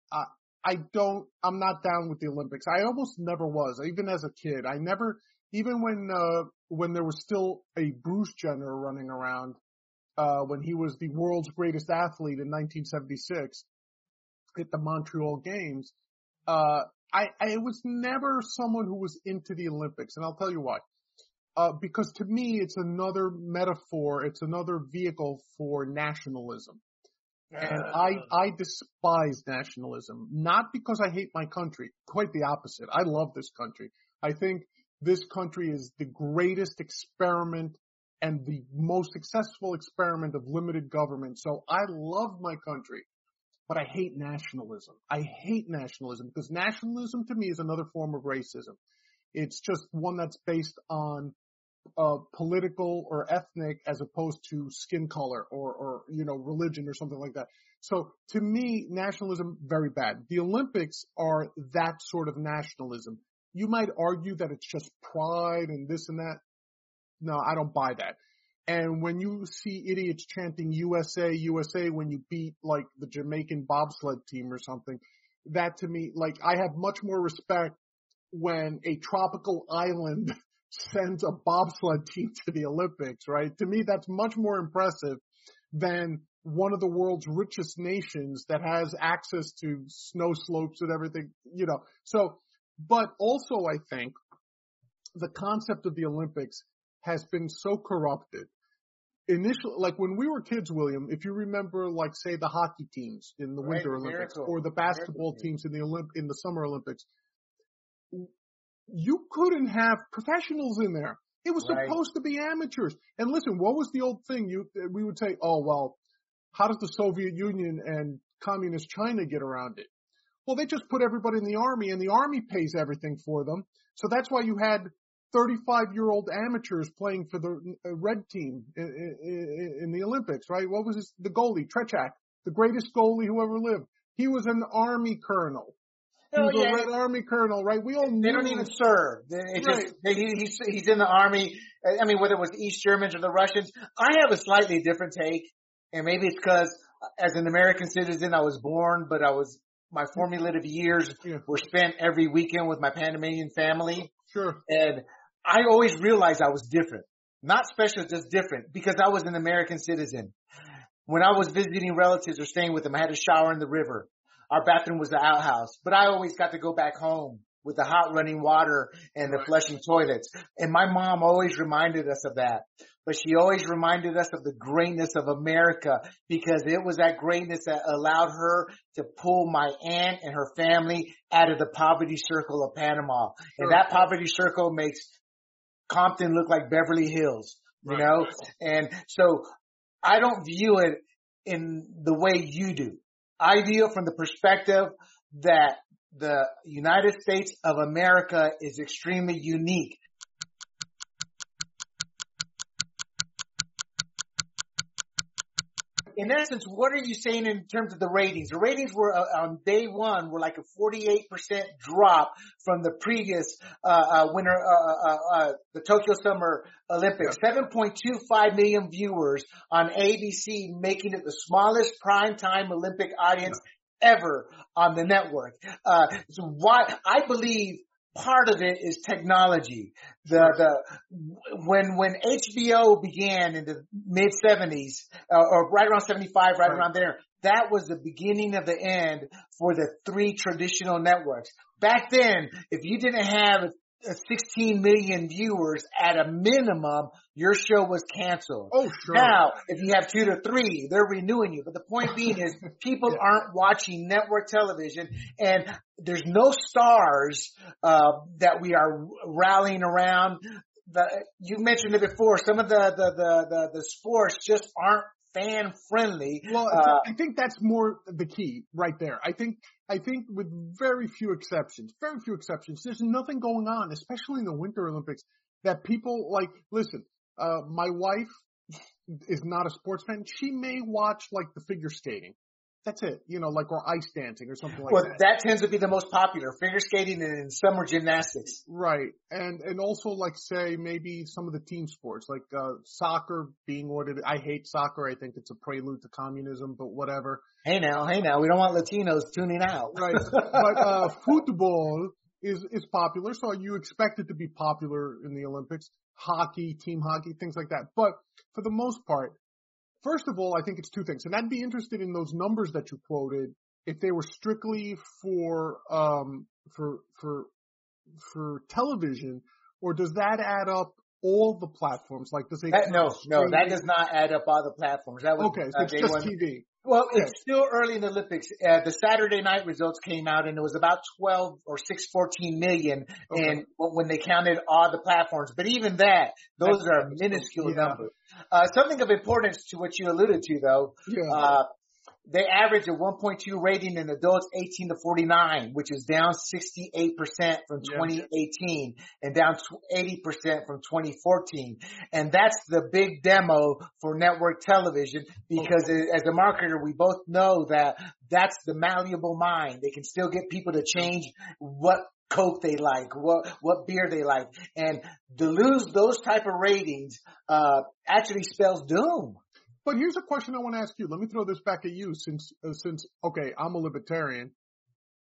I'm not down with the Olympics. I almost never was, even as a kid. Even when there was still a Bruce Jenner running around, when he was the world's greatest athlete in 1976 at the Montreal Games, I was never someone who was into the Olympics, and I'll tell you why. Because to me, it's another metaphor. It's another vehicle for nationalism. And I despise nationalism, not because I hate my country, quite the opposite. I love this country. I think this country is the greatest experiment and the most successful experiment of limited government. So I love my country, but I hate nationalism. I hate nationalism because nationalism to me is another form of racism. It's just one that's based on political or ethnic as opposed to skin color or religion or something like that. So to me, nationalism, very bad. The Olympics are that sort of nationalism. You might argue that it's just pride and this and that. No, I don't buy that. And when you see idiots chanting USA, USA when you beat like the Jamaican bobsled team or something, that to me, like I have much more respect when a tropical island sends a bobsled team to the Olympics, right? To me, that's much more impressive than one of the world's richest nations that has access to snow slopes and everything, you know. So, but also I think the concept of the Olympics has been so corrupted. Initially, like when we were kids, William, if you remember, like say the hockey teams in the Winter Olympics or the basketball teams in the Summer Olympics, you couldn't have professionals in there. It was supposed to be amateurs. And listen, what was the old thing? We would say, oh, well, how does the Soviet Union and communist China get around it? Well, they just put everybody in the army, and the army pays everything for them. So that's why you had 35-year-old amateurs playing for the red team in the Olympics, right? What was the goalie? Trechak, the greatest goalie who ever lived. He was an army colonel. He was a Red Army colonel, right? We all knew. They don't even serve. He's in the army. I mean, whether it was the East Germans or the Russians. I have a slightly different take, and maybe it's because as an American citizen, I was born, but my formative years were spent every weekend with my Panamanian family. Sure. And I always realized I was different. Not special, just different, because I was an American citizen. When I was visiting relatives or staying with them, I had to shower in the river. Our bathroom was the outhouse, but I always got to go back home with the hot running water and the flushing toilets. And my mom always reminded us of that. But she always reminded us of the greatness of America, because it was that greatness that allowed her to pull my aunt and her family out of the poverty circle of Panama. And that poverty circle makes Compton look like Beverly Hills, you know? And so I don't view it in the way you do. I view it from the perspective that the United States of America is extremely unique. In essence, what are you saying in terms of the ratings? The ratings were on day one were like a 48% drop from the previous winter, the Tokyo Summer Olympics. 7.25 million viewers on ABC, making it the smallest primetime Olympic audience ever on the network. So what I believe part of it is technology. When HBO began in the mid 70s, or right around 75, right around there, that was the beginning of the end for the three traditional networks. Back then, if you didn't have 16 million viewers at a minimum, your show was canceled. Oh, sure. Now, if you have 2 to 3, they're renewing you. But the point being is people aren't watching network television, and there's no stars that we are rallying around. You mentioned it before. Some of the sports just aren't fan friendly. Well, I think that's more the key right there. I think with very few exceptions, there's nothing going on, especially in the Winter Olympics, that people like. Listen, my wife is not a sports fan. She may watch like the figure skating. That's it, you know, like, or ice dancing or something like that. Well, that tends to be the most popular, figure skating and summer gymnastics. Right. And also, like, say, maybe some of the team sports, like, soccer being ordered. I hate soccer. I think it's a prelude to communism, but whatever. Hey now. We don't want Latinos tuning out. Right. But, football is popular. So you expect it to be popular in the Olympics. Hockey, team hockey, things like that. But for the most part, first of all, I think it's two things, and I'd be interested in those numbers that you quoted if they were strictly for television, or does that add up all the platforms? Like, does it? No, that does not add up all the platforms. That was okay. So it's just TV. Well, it's still early in the Olympics. The Saturday night results came out, and it was about 12 or 14 million, and when they counted all the platforms. But even that, those are minuscule numbers. Something of importance to what you alluded to, though. They average a 1.2 rating in adults 18 to 49, which is down 68% from 2018 and down 80% from 2014. And that's the big demo for network television, because as a marketer, we both know that that's the malleable mind. They can still get people to change what Coke they like, what beer they like. And to lose those type of ratings actually spells doom. But here's a question I want to ask you. Let me throw this back at you since okay, I'm a libertarian.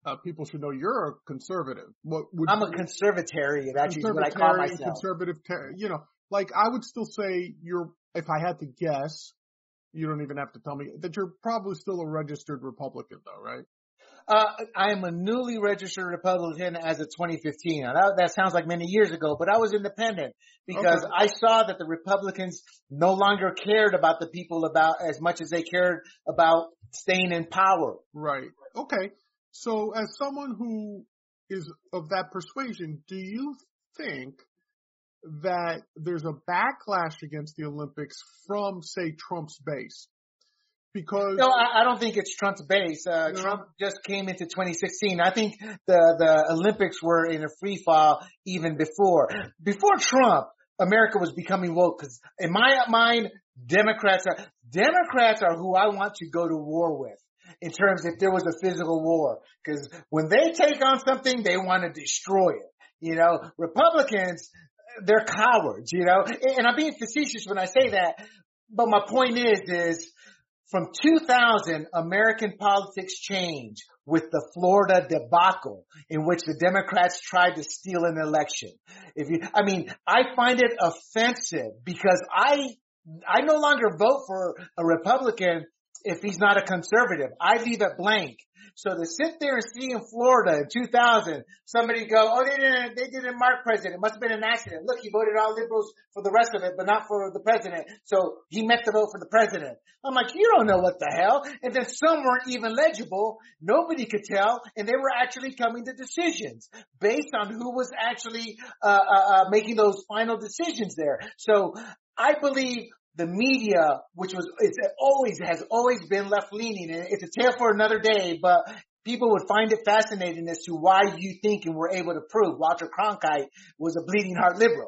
people should know you're a conservative. I'm a conservatarian. Actually, is what I call myself. Conservative, like I would still say if I had to guess, you don't even have to tell me, that you're probably still a registered Republican though, right? I am a newly registered Republican as of 2015. Now that sounds like many years ago, but I was independent because I saw that the Republicans no longer cared about the people about as much as they cared about staying in power. Right. Okay. So as someone who is of that persuasion, do you think that there's a backlash against the Olympics from, say, Trump's base? Because no, I don't think it's Trump's base. Trump just came into 2016. I think the Olympics were in a free fall even before. Before Trump, America was becoming woke because in my mind, Democrats are who I want to go to war with in terms if there was a physical war. Because when they take on something, they want to destroy it. Republicans, they're cowards, and I'm being facetious when I say that. But my point is from 2000, American politics changed with the Florida debacle in which the Democrats tried to steal an election. I find it offensive because I no longer vote for a Republican if he's not a conservative. I leave it blank. So to sit there and see in Florida in 2000, somebody go, oh, they didn't mark president. It must have been an accident. Look, he voted all liberals for the rest of it, but not for the president. So he meant to vote for the president. I'm like, you don't know what the hell. And then some weren't even legible. Nobody could tell. And they were actually coming to decisions based on who was actually, making those final decisions there. So I believe the media, has always been left leaning, and it's a tale for another day, but people would find it fascinating as to why you think and were able to prove Walter Cronkite was a bleeding heart liberal,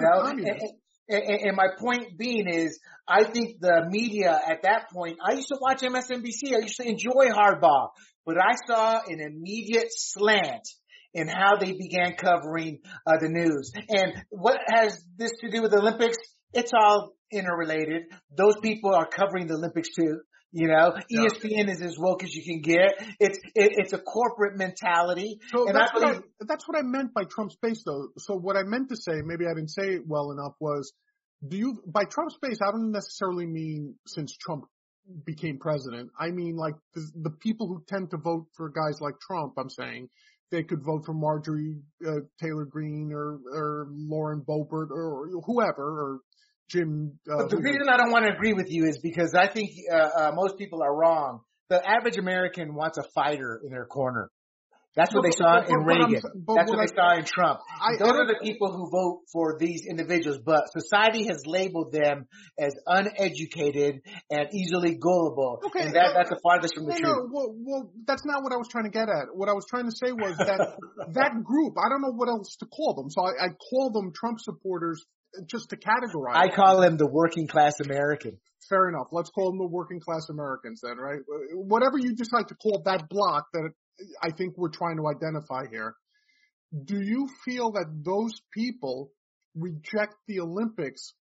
And my point being is, I think the media at that point, I used to watch MSNBC. I used to enjoy Hardball, but I saw an immediate slant in how they began covering the news. And what has this to do with the Olympics? It's all interrelated. Those people are covering the Olympics too. ESPN is as woke as you can get. It's a corporate mentality. So that's what I meant by Trump's base though. So what I meant to say, maybe I didn't say it well enough, was by Trump's base, I don't necessarily mean since Trump became president. I mean like the people who tend to vote for guys like Trump, I'm saying. They could vote for Marjorie Taylor Greene or Lauren Boebert or whoever, or Jim. But the reason I don't want to agree with you is because I think most people are wrong. The average American wants a fighter in their corner. That's what they saw in Reagan. That's what they saw in Trump. Those are the people who vote for these individuals, but society has labeled them as uneducated and easily gullible. Okay, and that's the farthest from the truth. Well, that's not what I was trying to get at. What I was trying to say was that that group, I don't know what else to call them. So I call them Trump supporters just to categorize. I call them the working class American. Fair enough. Let's call them the working class Americans then, right? Whatever you just like to call that block that I think we're trying to identify here. Do you feel that those people reject the Olympics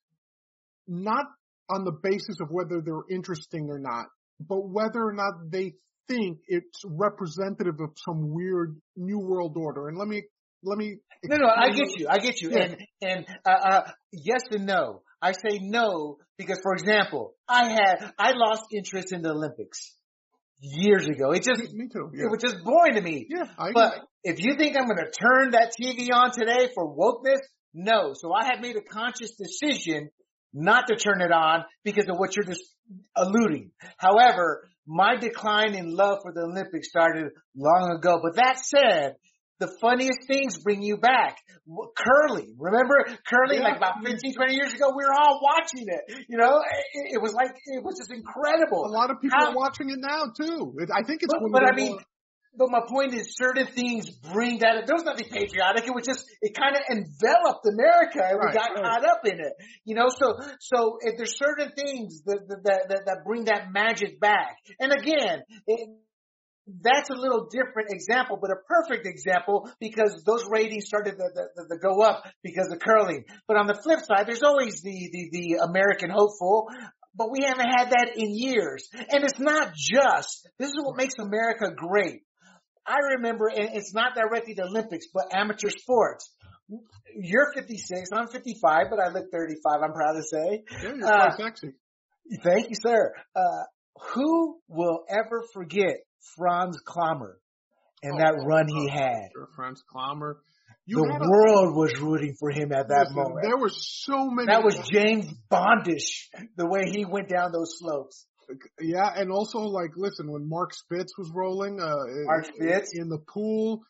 not on the basis of whether they're interesting or not, but whether or not they think it's representative of some weird new world order? And let me. No, I get you. Yeah. And yes and no. I say no because, for example, I lost interest in the Olympics years ago. It me too. Yeah. It was just boring to me. Yeah, but if you think I'm going to turn that TV on today for wokeness, no. So I had made a conscious decision not to turn it on because of what you're just alluding. However, my decline in love for the Olympics started long ago. But that said, the funniest things bring you back. Curling. Remember curling like about 15, 20 years ago? We were all watching it. It was just incredible. A lot of people are watching it now too. I think it's but my point is certain things bring that. There was nothing patriotic. It kind of enveloped America and we got caught up in it. So if there's certain things that bring that magic back. And again, that's a little different example, but a perfect example because those ratings started to go up because of curling. But on the flip side, there's always the American hopeful, but we haven't had that in years. And it's not just, this is what makes America great. I remember, and it's not directly the Olympics, but amateur sports. You're 56, I'm 55, but I look 35, I'm proud to say. Yeah, you're quite sexy. Thank you, sir. Who will ever forget Franz Klammer and that run he had? Sure, Franz Klammer. The world was rooting for him at that moment. There were so many. That was James Bondish, the way he went down those slopes. Yeah, and also, like, listen, when Mark Spitz was rolling in the pool,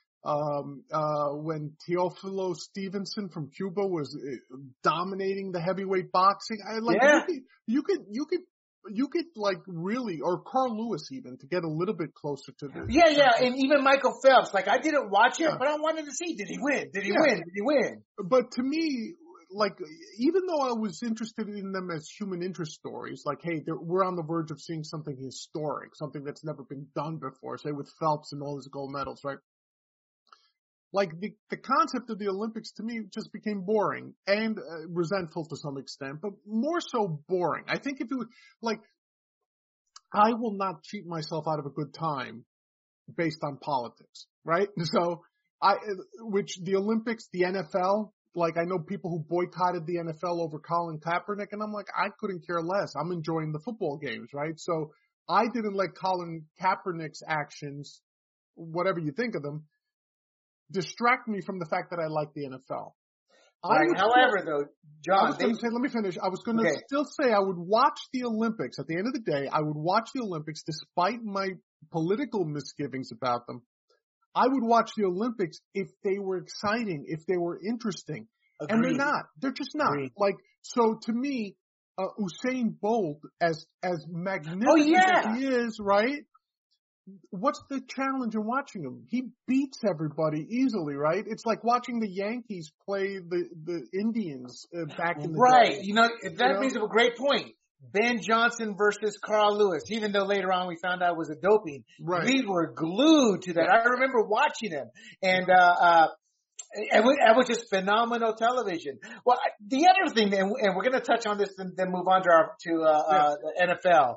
when Teofilo Stevenson from Cuba was dominating the heavyweight boxing, you could like really, or Carl Lewis even, to get a little bit closer to this. Yeah, and even Michael Phelps. Like, I didn't watch it, but I wanted to see, did he win? Did he win? But to me, like, even though I was interested in them as human interest stories, like, hey, we're on the verge of seeing something historic, something that's never been done before, say with Phelps and all his gold medals, right? Like, the concept of the Olympics to me just became boring and resentful to some extent, but more so boring. I think if it was, like, I will not cheat myself out of a good time based on politics, right? So which the Olympics, the NFL, like, I know people who boycotted the NFL over Colin Kaepernick, and I'm like, I couldn't care less. I'm enjoying the football games, right? So I didn't let Colin Kaepernick's actions, whatever you think of them, distract me from the fact that I like the NFL. However, though, John, let me finish. I was going to still say I would watch the Olympics. At the end of the day, I would watch the Olympics despite my political misgivings about them. I would watch the Olympics if they were exciting, if they were interesting. Agreed. And they're not. They're just not. Agreed. Like, so to me, Usain Bolt, as magnificent as he is, right? What's the challenge in watching him? He beats everybody easily, right? It's like watching the Yankees play the Indians back in the day. Right. You know, that brings up a great point. Ben Johnson versus Carl Lewis, even though later on we found out it was a doping. Right. We were glued to that. I remember watching him, and it was just phenomenal television. Well, the other thing, and we're going to touch on this and then move on to the NFL.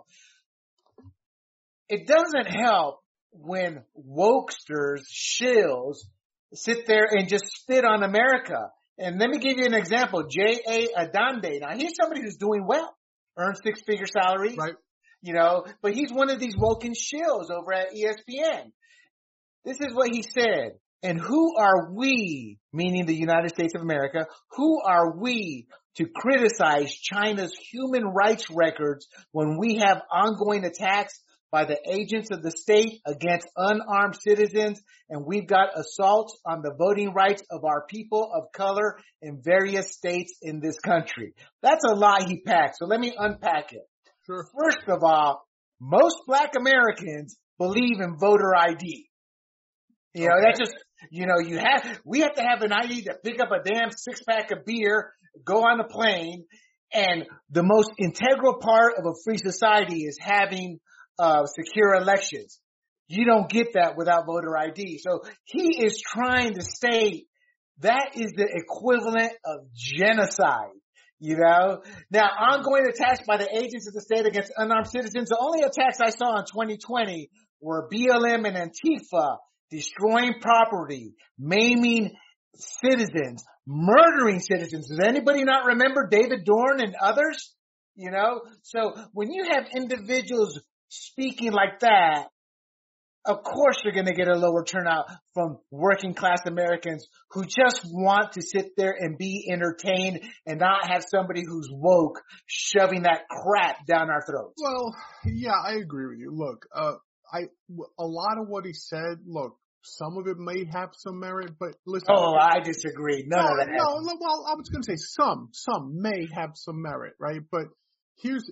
It doesn't help when wokesters, shills, sit there and just spit on America. And let me give you an example. J.A. Adande. Now, he's somebody who's doing well. Earns six-figure salaries, right? You know, but he's one of these woken shills over at ESPN. This is what he said. And who are we, meaning the United States of America, who are we to criticize China's human rights records when we have ongoing attacks by the agents of the state against unarmed citizens, and we've got assaults on the voting rights of our people of color in various states in this country? That's a lie he packed, so let me unpack it. Sure. First of all, most Black Americans believe in voter ID. You know, that just, you know, we have to have an ID to pick up a damn 6-pack of beer, go on a plane, and the most integral part of a free society is having secure elections. You don't get that without voter ID. So he is trying to state that is the equivalent of genocide. You know, now ongoing attacks by the agents of the state against unarmed citizens. The only attacks I saw in 2020 were BLM and Antifa destroying property, maiming citizens, murdering citizens. Does anybody not remember David Dorn and others? You know, so when you have individuals speaking like that, of course you're going to get a lower turnout from working class Americans who just want to sit there and be entertained and not have somebody who's woke shoving that crap down our throats. Well, yeah, I agree with you. Look, a lot of what he said, look, some of it may have some merit, but listen. Oh, I disagree. None of that. No, well, I was going to say some may have some merit, right? But here's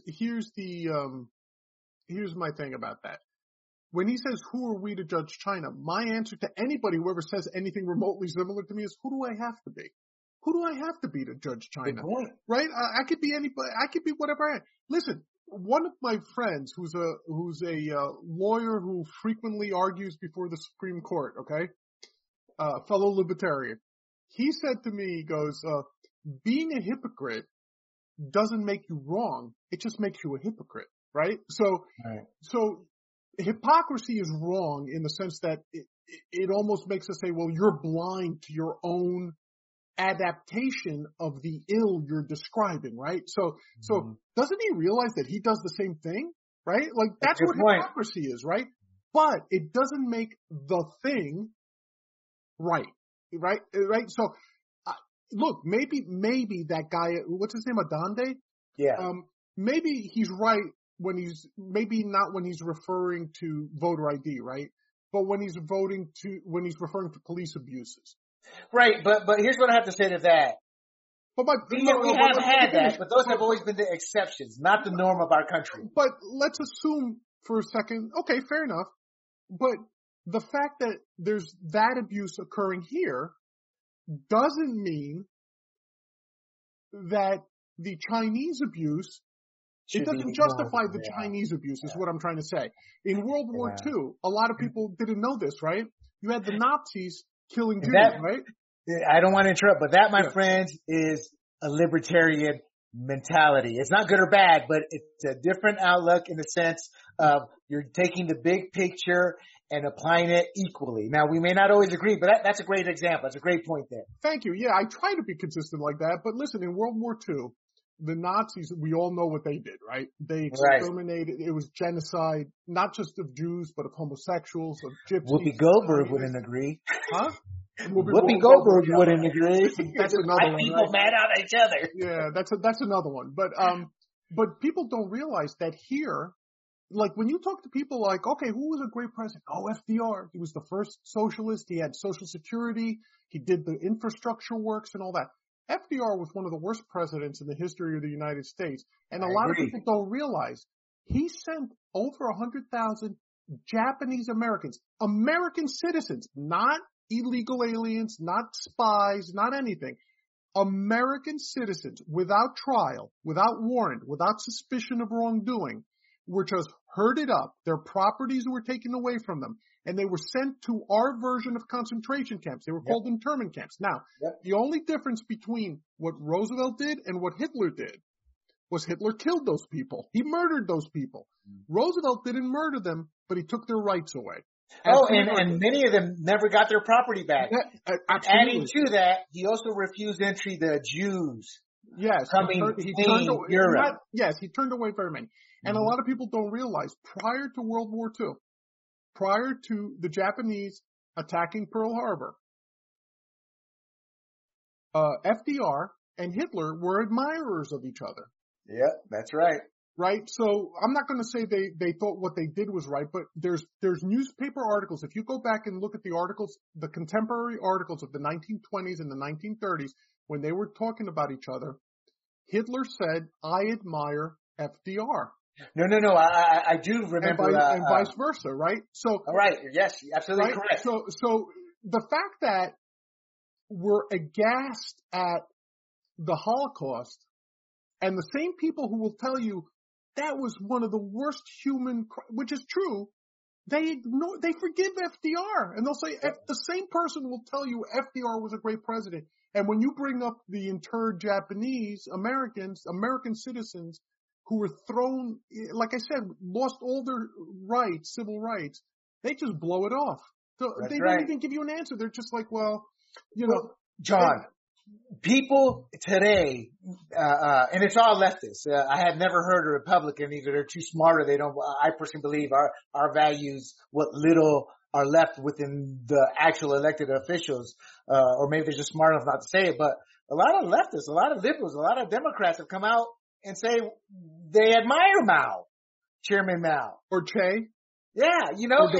my thing about that. When he says, who are we to judge China? My answer to anybody who ever says anything remotely similar to me is, who do I have to be? Who do I have to be to judge China? Good point. Right? I could be anybody. I could be whatever I am. Listen, one of my friends who's a lawyer who frequently argues before the Supreme Court, okay? Fellow libertarian. He said to me, he goes, being a hypocrite doesn't make you wrong. It just makes you a hypocrite, right? So hypocrisy is wrong in the sense that it almost makes us say, well, you're blind to your own adaptation of the ill you're describing, right? So doesn't he realize that he does the same thing, right? Like that's what hypocrisy is, right? But it doesn't make the thing right? So, look, maybe that guy, what's his name, Adande? Yeah. Maybe he's right maybe not when he's referring to voter ID, right? But when he's referring to police abuses. Right, but here's what I have to say to that. But we have had that, but those have always been the exceptions, not the norm of our country. But let's assume for a second, okay, fair enough. But the fact that there's that abuse occurring here doesn't mean that the Chinese abuse, it doesn't justify the Chinese abuse is what I'm trying to say. In World War II, a lot of people didn't know this, right? You had the Nazis killing Jews, right? I don't want to interrupt, but that, my friends, is a libertarian mentality. It's not good or bad, but it's a different outlook in the sense of you're taking the big picture and applying it equally. Now, we may not always agree, but that's a great example. That's a great point there. Thank you. Yeah, I try to be consistent like that. But listen, in World War II, the Nazis, we all know what they did, right? They exterminated, It was genocide, not just of Jews, but of homosexuals, of gypsies. Whoopi Goldberg wouldn't agree. Huh? Whoopi Goldberg wouldn't agree. That's another one. People mad at each other. Yeah, that's another one. But people don't realize that here, like when you talk to people like, okay, who was a great president? Oh, FDR. He was the first socialist. He had Social Security. He did the infrastructure works and all that. FDR was one of the worst presidents in the history of the United States. And a lot of people don't realize he sent over 100,000 Japanese Americans, American citizens, not illegal aliens, not spies, not anything. American citizens without trial, without warrant, without suspicion of wrongdoing, were just herded up. Their properties were taken away from them. And they were sent to our version of concentration camps. They were called internment camps. Now, the only difference between what Roosevelt did and what Hitler did was Hitler killed those people. He murdered those people. Roosevelt didn't murder them, but he took their rights away. And many of them never got their property back. Adding to that, he also refused entry to Jews. Yes. He turned away Europe. He turned away very many. And a lot of people don't realize prior to World War II, prior to the Japanese attacking Pearl Harbor, FDR and Hitler were admirers of each other. Yeah, that's right. Right? So I'm not going to say they thought what they did was right, but there's newspaper articles. If you go back and look at the articles, the contemporary articles of the 1920s and the 1930s, when they were talking about each other, Hitler said, I admire FDR. No. I do remember that. And vice versa, right? So, all right. Yes, absolutely correct. So the fact that we're aghast at the Holocaust, and the same people who will tell you that was one of the worst which is true, they forgive FDR, and they'll say the same person will tell you FDR was a great president. And when you bring up the interred Japanese American citizens who were thrown, like I said, lost all their rights, civil rights, they just blow it off. So they don't even give you an answer. They're just like, well, John, people today, and it's all leftists. I have never heard a Republican either. They're too smart or they don't. I personally believe our values, what little are left within the actual elected officials, or maybe they're just smart enough not to say it. But a lot of leftists, a lot of liberals, a lot of Democrats have come out and say they admire Mao, Chairman Mao. Or Che. Yeah,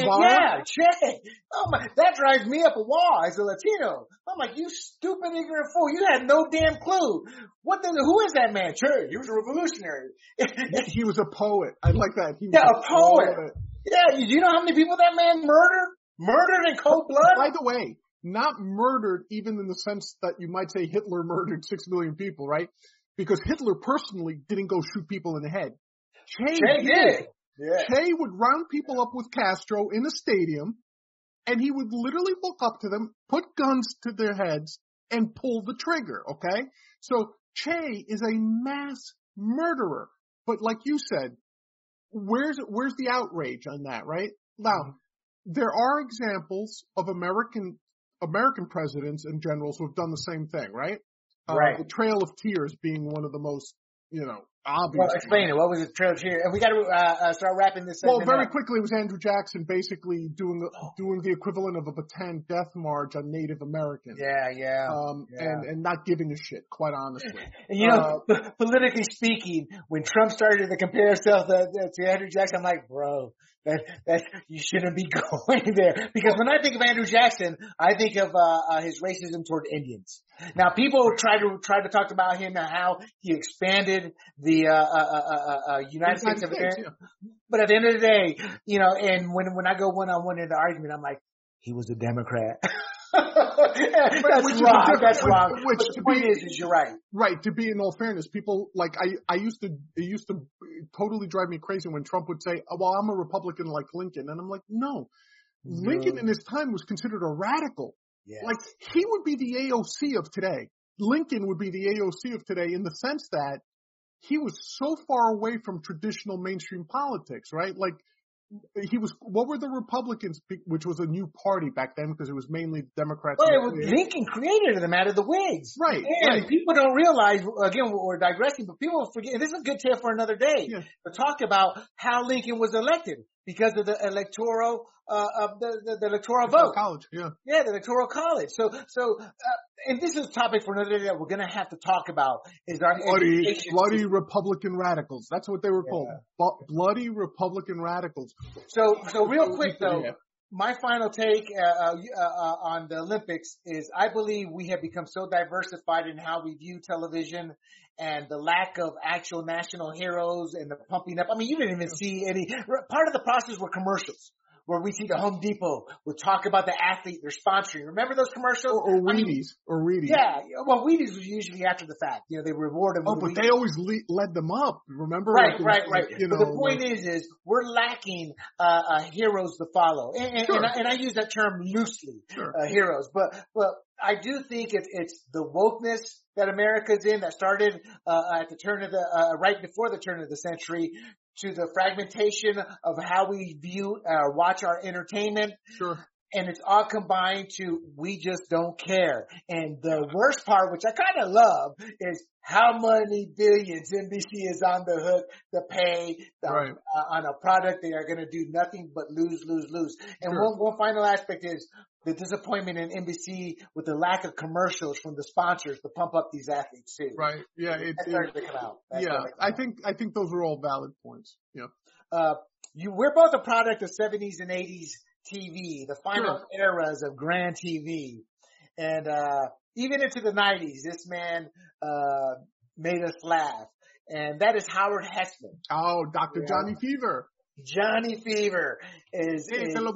Che. Oh my, that drives me up a wall as a Latino. I'm like, you stupid, ignorant fool. You had no damn clue. Who is that man? Che, he was a revolutionary. He was a poet. I like that. He was a poet. Yeah, you know how many people that man murdered? Murdered in cold blood? By the way, not murdered even in the sense that you might say Hitler murdered 6 million people, right? Because Hitler personally didn't go shoot people in the head. Che did. Yeah. Che would round people up with Castro in a stadium, and he would literally walk up to them, put guns to their heads, and pull the trigger, okay? So Che is a mass murderer. But like you said, where's the outrage on that, right? Now, there are examples of American presidents and generals who have done the same thing, right? Right. The Trail of Tears being one of the most, obvious. Well, explain it. What was the Trail of Tears? And we got to start wrapping this segment Well, very up. quickly, it was Andrew Jackson basically doing the equivalent of a Bataan death march on Native Americans. Yeah. And not giving a shit, quite honestly. And politically speaking, when Trump started to compare himself to Andrew Jackson, I'm like, bro, that you shouldn't be going there. Because when I think of Andrew Jackson, I think of his racism toward Indians. Now, people try to talk about him and how he expanded the United States of America. Yeah. But at the end of the day, and when I go one-on-one in the argument, I'm like, he was a Democrat. That's wrong. But the point is you're right. Right. To be in all fairness, people like it used to totally drive me crazy when Trump would say, "Oh, well, I'm a Republican like Lincoln," and I'm like, no. Lincoln in his time was considered a radical. Yes. Like he would be the AOC of today. Lincoln would be the AOC of today in the sense that he was so far away from traditional mainstream politics, right? Like what were the Republicans, which was a new party back then because it was mainly Democrats. Well, Lincoln created them out of the Whigs. Right. And people don't realize, again, we're digressing, but people forget, and this is a good tale for another day, to talk about how Lincoln was elected because of the electoral, the electoral vote. College, yeah. Yeah, the electoral college. So, and this is a topic for another day that we're going to have to talk about is our bloody Republican radicals. That's what they were called. Bloody Republican radicals. So real quick though, my final take on the Olympics is I believe we have become so diversified in how we view television and the lack of actual national heroes and the pumping up. I mean, you didn't even see any part of the process were commercials. Where we see the Home Depot would talk about the athlete they're sponsoring. Remember those commercials? Or Wheaties. Yeah. Well, Wheaties was usually after the fact. They reward them. Oh, but they always led them up. Remember? Right. But the point is we're lacking heroes to follow. And I use that term loosely, heroes. But I do think it's the wokeness that America's in that started at the turn of the right before the turn of the century, to the fragmentation of how we view or watch our entertainment. Sure. And it's all combined to we just don't care. And the worst part, which I kind of love, is how many billions NBC is on the hook to pay on a product they are going to do nothing but lose. And one final aspect is the disappointment in NBC with the lack of commercials from the sponsors to pump up these athletes too. Right. Yeah. That started to come out. I think those are all valid points. Yeah. We're both a product of 70s and 80s TV, the final eras of Grand TV. And, even into the 90s, this man, made us laugh. And that is Howard Hesseman. Oh, Dr. Johnny Fever. Johnny Fever is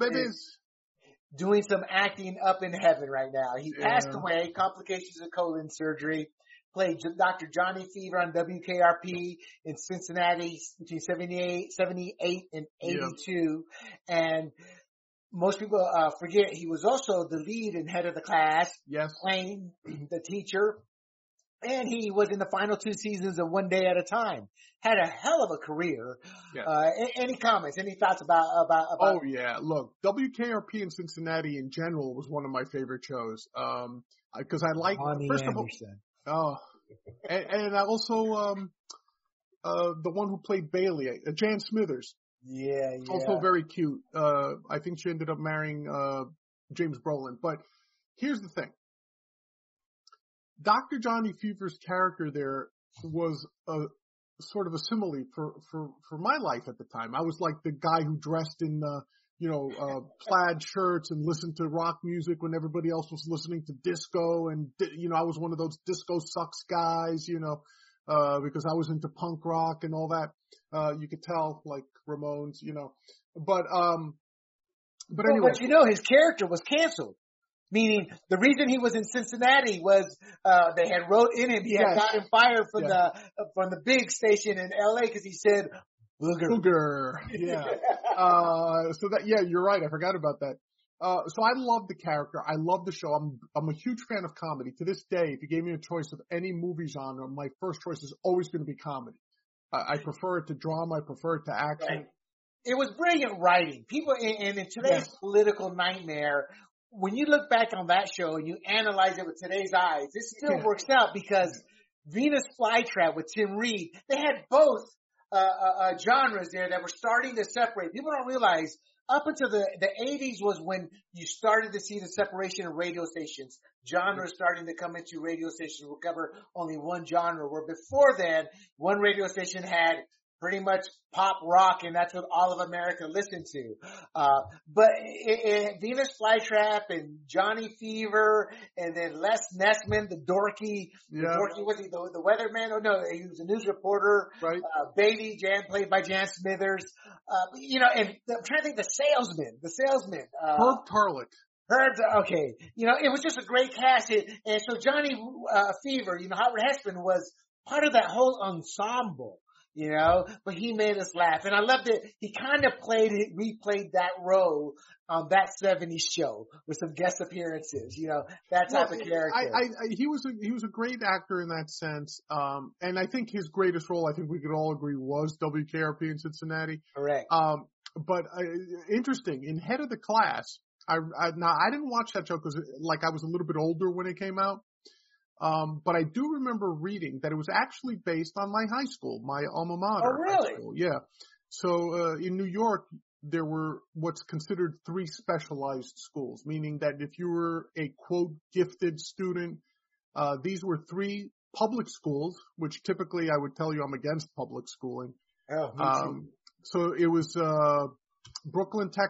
doing some acting up in heaven right now. He passed away, complications of colon surgery. Played Dr. Johnny Fever on WKRP in Cincinnati between 78 and 82. And most people forget he was also the lead and head of the class, playing the teacher. And he was in the final 2 seasons of One Day at a Time. Had a hell of a career. Yeah. Any comments? Any thoughts about? Oh yeah, look, WKRP in Cincinnati in general was one of my favorite shows. Because I like first Anderson. Of all, and I also the one who played Bailey, Jan Smithers. Yeah. Also very cute. I think she ended up marrying James Brolin. But here's the thing. Dr. Johnny Fever's character there was a sort of a simile for my life at the time. I was like the guy who dressed in plaid shirts and listened to rock music when everybody else was listening to disco. And, I was one of those disco sucks guys, because I was into punk rock and all that. You could tell, like Ramones, but anyway. But his character was canceled. Meaning the reason he was in Cincinnati was they had wrote in him he had gotten fired from the big station in LA because he said booger. Yeah. You're right. I forgot about that. So I love the character. I love the show. I'm a huge fan of comedy. To this day, if you gave me a choice of any movie genre, my first choice is always going to be comedy. I prefer it to drama. I prefer it to action. Right. it was brilliant writing. People, and in today's political nightmare, when you look back on that show and you analyze it with today's eyes, it still works out because Venus Flytrap with Tim Reed, they had both genres there that were starting to separate. People don't realize up until the 80s was when you started to see the separation of radio stations. Genres starting to come into radio stations will cover only one genre, where before then, one radio station had pretty much pop rock, and that's what all of America listened to. But Venus Flytrap and Johnny Fever, and then Les Nessman, the dorky, was he the weatherman? Oh no, he was a news reporter. Right. Beatty, played by Jan Smithers. And I'm trying to think the salesman. Herb Tarlek. Okay. It was just a great cast. And so Johnny Fever, Howard Hesseman was part of that whole ensemble. But he made us laugh. And I loved it. He kind of replayed that role on that 70s show with some guest appearances, that type of character. He was a great actor in that sense. And I think his greatest role, I think we could all agree, was WKRP in Cincinnati. Correct. But interesting, in Head of the Class, now I didn't watch that show because I was a little bit older when it came out. But I do remember reading that it was actually based on my high school, my alma mater. Oh, really? High school. Yeah. So, in New York, there were what's considered 3 specialized schools, meaning that if you were a quote gifted student, these were 3 public schools, which typically I would tell you I'm against public schooling. Oh, me too. So it was, Brooklyn Tech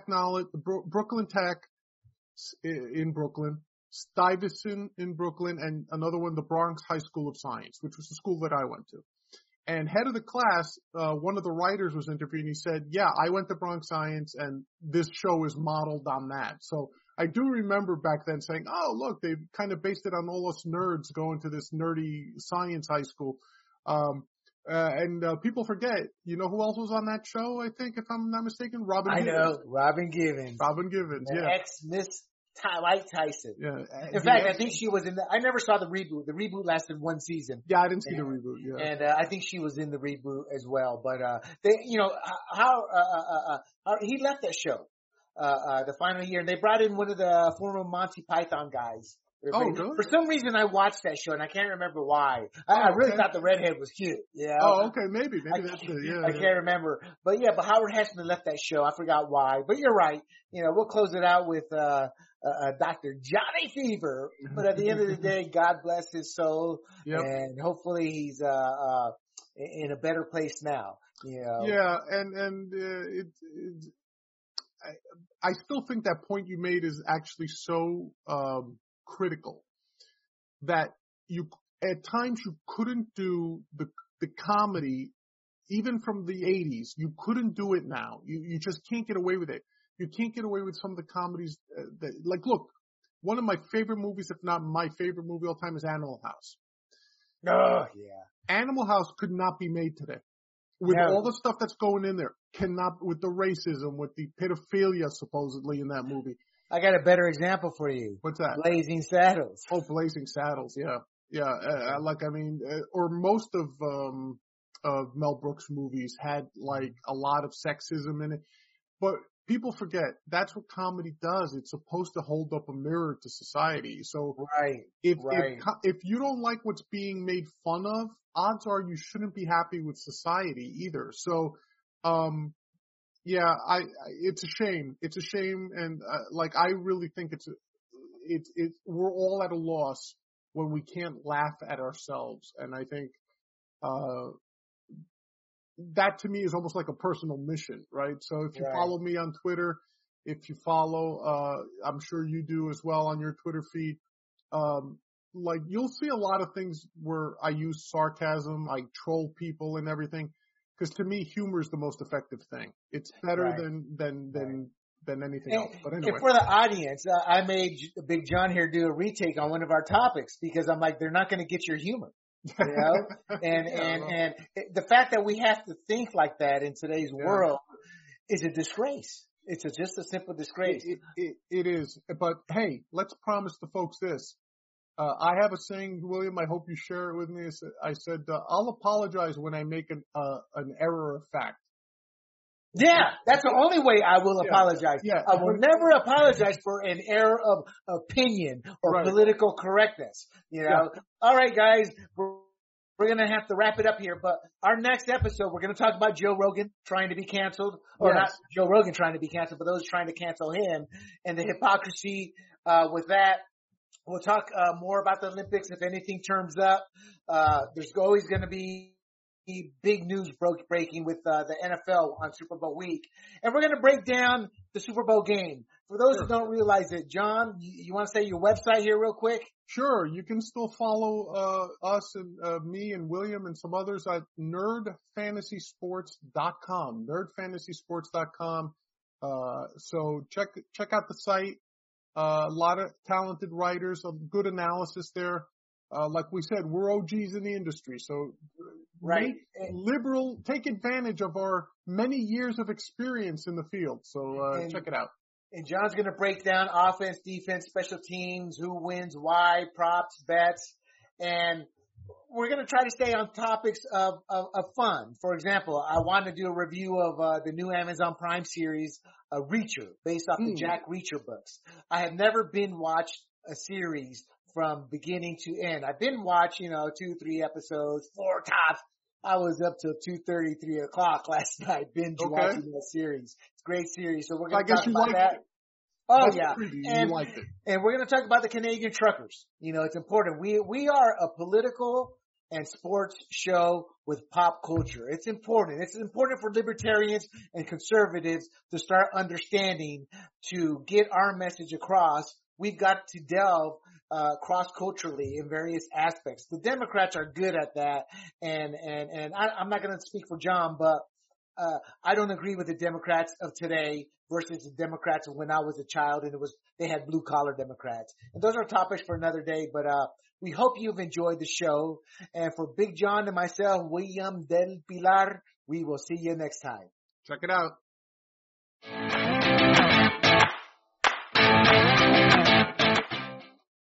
in Brooklyn, Stuyvesant in Brooklyn, and another one, the Bronx High School of Science, which was the school that I went to. And Head of the Class, one of the writers was interviewed, and he said, yeah, I went to Bronx Science, and this show is modeled on that. So I do remember back then saying, oh, look, they kind of based it on all us nerds going to this nerdy science high school. And people forget, who else was on that show, I think, if I'm not mistaken? Robin Givens. Robin Givens. Robin Givens, yeah. Ex-Miss Mike Tyson. Yeah. In fact, I think she was in I never saw the reboot. The reboot lasted 1 season. Yeah, I didn't see the reboot. Yeah. And I think she was in the reboot as well. But they, how he left that show the final year, and they brought in one of the former Monty Python guys. Oh, really? For some reason, I watched that show, and I can't remember why. I really thought the redhead was cute. Yeah. Oh, okay. Maybe that's it. Yeah. I can't remember. But Howard Hesseman left that show. I forgot why. But you're right. We'll close it out with Dr. Johnny Fever. But at the end of the day, God bless his soul. Yep. And hopefully he's in a better place now. Yeah, and I still think that point you made is actually so critical that at times you couldn't do the comedy even from the 80s. You couldn't do it now. You just can't get away with it. You can't get away with some of the comedies look, one of my favorite movies, if not my favorite movie all the time, is Animal House. Oh, yeah. Animal House could not be made today. With all the stuff that's going in there, with the racism, with the pedophilia supposedly in that movie. I got a better example for you. What's that? Blazing Saddles. Oh, Blazing Saddles, yeah. Yeah, or most of Mel Brooks' movies had a lot of sexism in it. But people forget that's what comedy does. It's supposed to hold up a mirror to society. So if you don't like what's being made fun of, odds are you shouldn't be happy with society either. So, it's a shame. It's a shame. And, I really think we're all at a loss when we can't laugh at ourselves. And I think, that to me is almost like a personal mission, right? So if you follow me on Twitter, if you follow, I'm sure you do as well on your Twitter feed, you'll see a lot of things where I use sarcasm, I troll people and everything. Because to me, humor is the most effective thing. It's better than anything else. But anyway. And for the audience, I made Big John here do a retake on one of our topics because I'm like, they're not going to get your humor. And the fact that we have to think like that in today's world is a disgrace. It's just a simple disgrace. It is. But hey, let's promise the folks this. I have a saying, William, I hope you share it with me. I said, I'll apologize when I make an error of fact. Yeah, that's the only way I will apologize. Yeah. I will never apologize for an error of opinion or political correctness. You know. Yeah. All right, guys, we're going to have to wrap it up here. But our next episode, we're going to talk about Joe Rogan trying to be canceled, or not Joe Rogan trying to be canceled, but those trying to cancel him, and the hypocrisy with that. We'll talk more about the Olympics if anything turns up. There's always going to be big news breaking with the NFL on Super Bowl week. And we're going to break down the Super Bowl game. For those who don't realize it, John, you want to say your website here real quick? Sure. You can still follow us and me and William and some others at nerdfantasysports.com. Nerdfantasysports.com. So check out the site. A lot of talented writers, good analysis there. Like we said, we're OGs in the industry, so take advantage of our many years of experience in the field. So check it out. And John's going to break down offense, defense, special teams, who wins, why, props, bets, and we're going to try to stay on topics of fun. For example, I want to do a review of the new Amazon Prime series, Reacher, based off the Jack Reacher books. I have never watched a series from beginning to end. I've been watching, 2-3 episodes, 4 tops. I was up till 2:30, 3 o'clock last night binge watching that series. It's a great series. So we're going to talk about that. Oh, yeah. And we're going to talk about the Canadian truckers. It's important. We are a political and sports show with pop culture. It's important. It's important for libertarians and conservatives to start understanding, to get our message across. We've got to delve cross-culturally in various aspects. The Democrats are good at that, and I'm not going to speak for John, but I don't agree with the Democrats of today versus the Democrats of when I was a child, and they had blue-collar Democrats. And those are topics for another day, but we hope you've enjoyed the show. And for Big John and myself, William Del Pilar, we will see you next time. Check it out.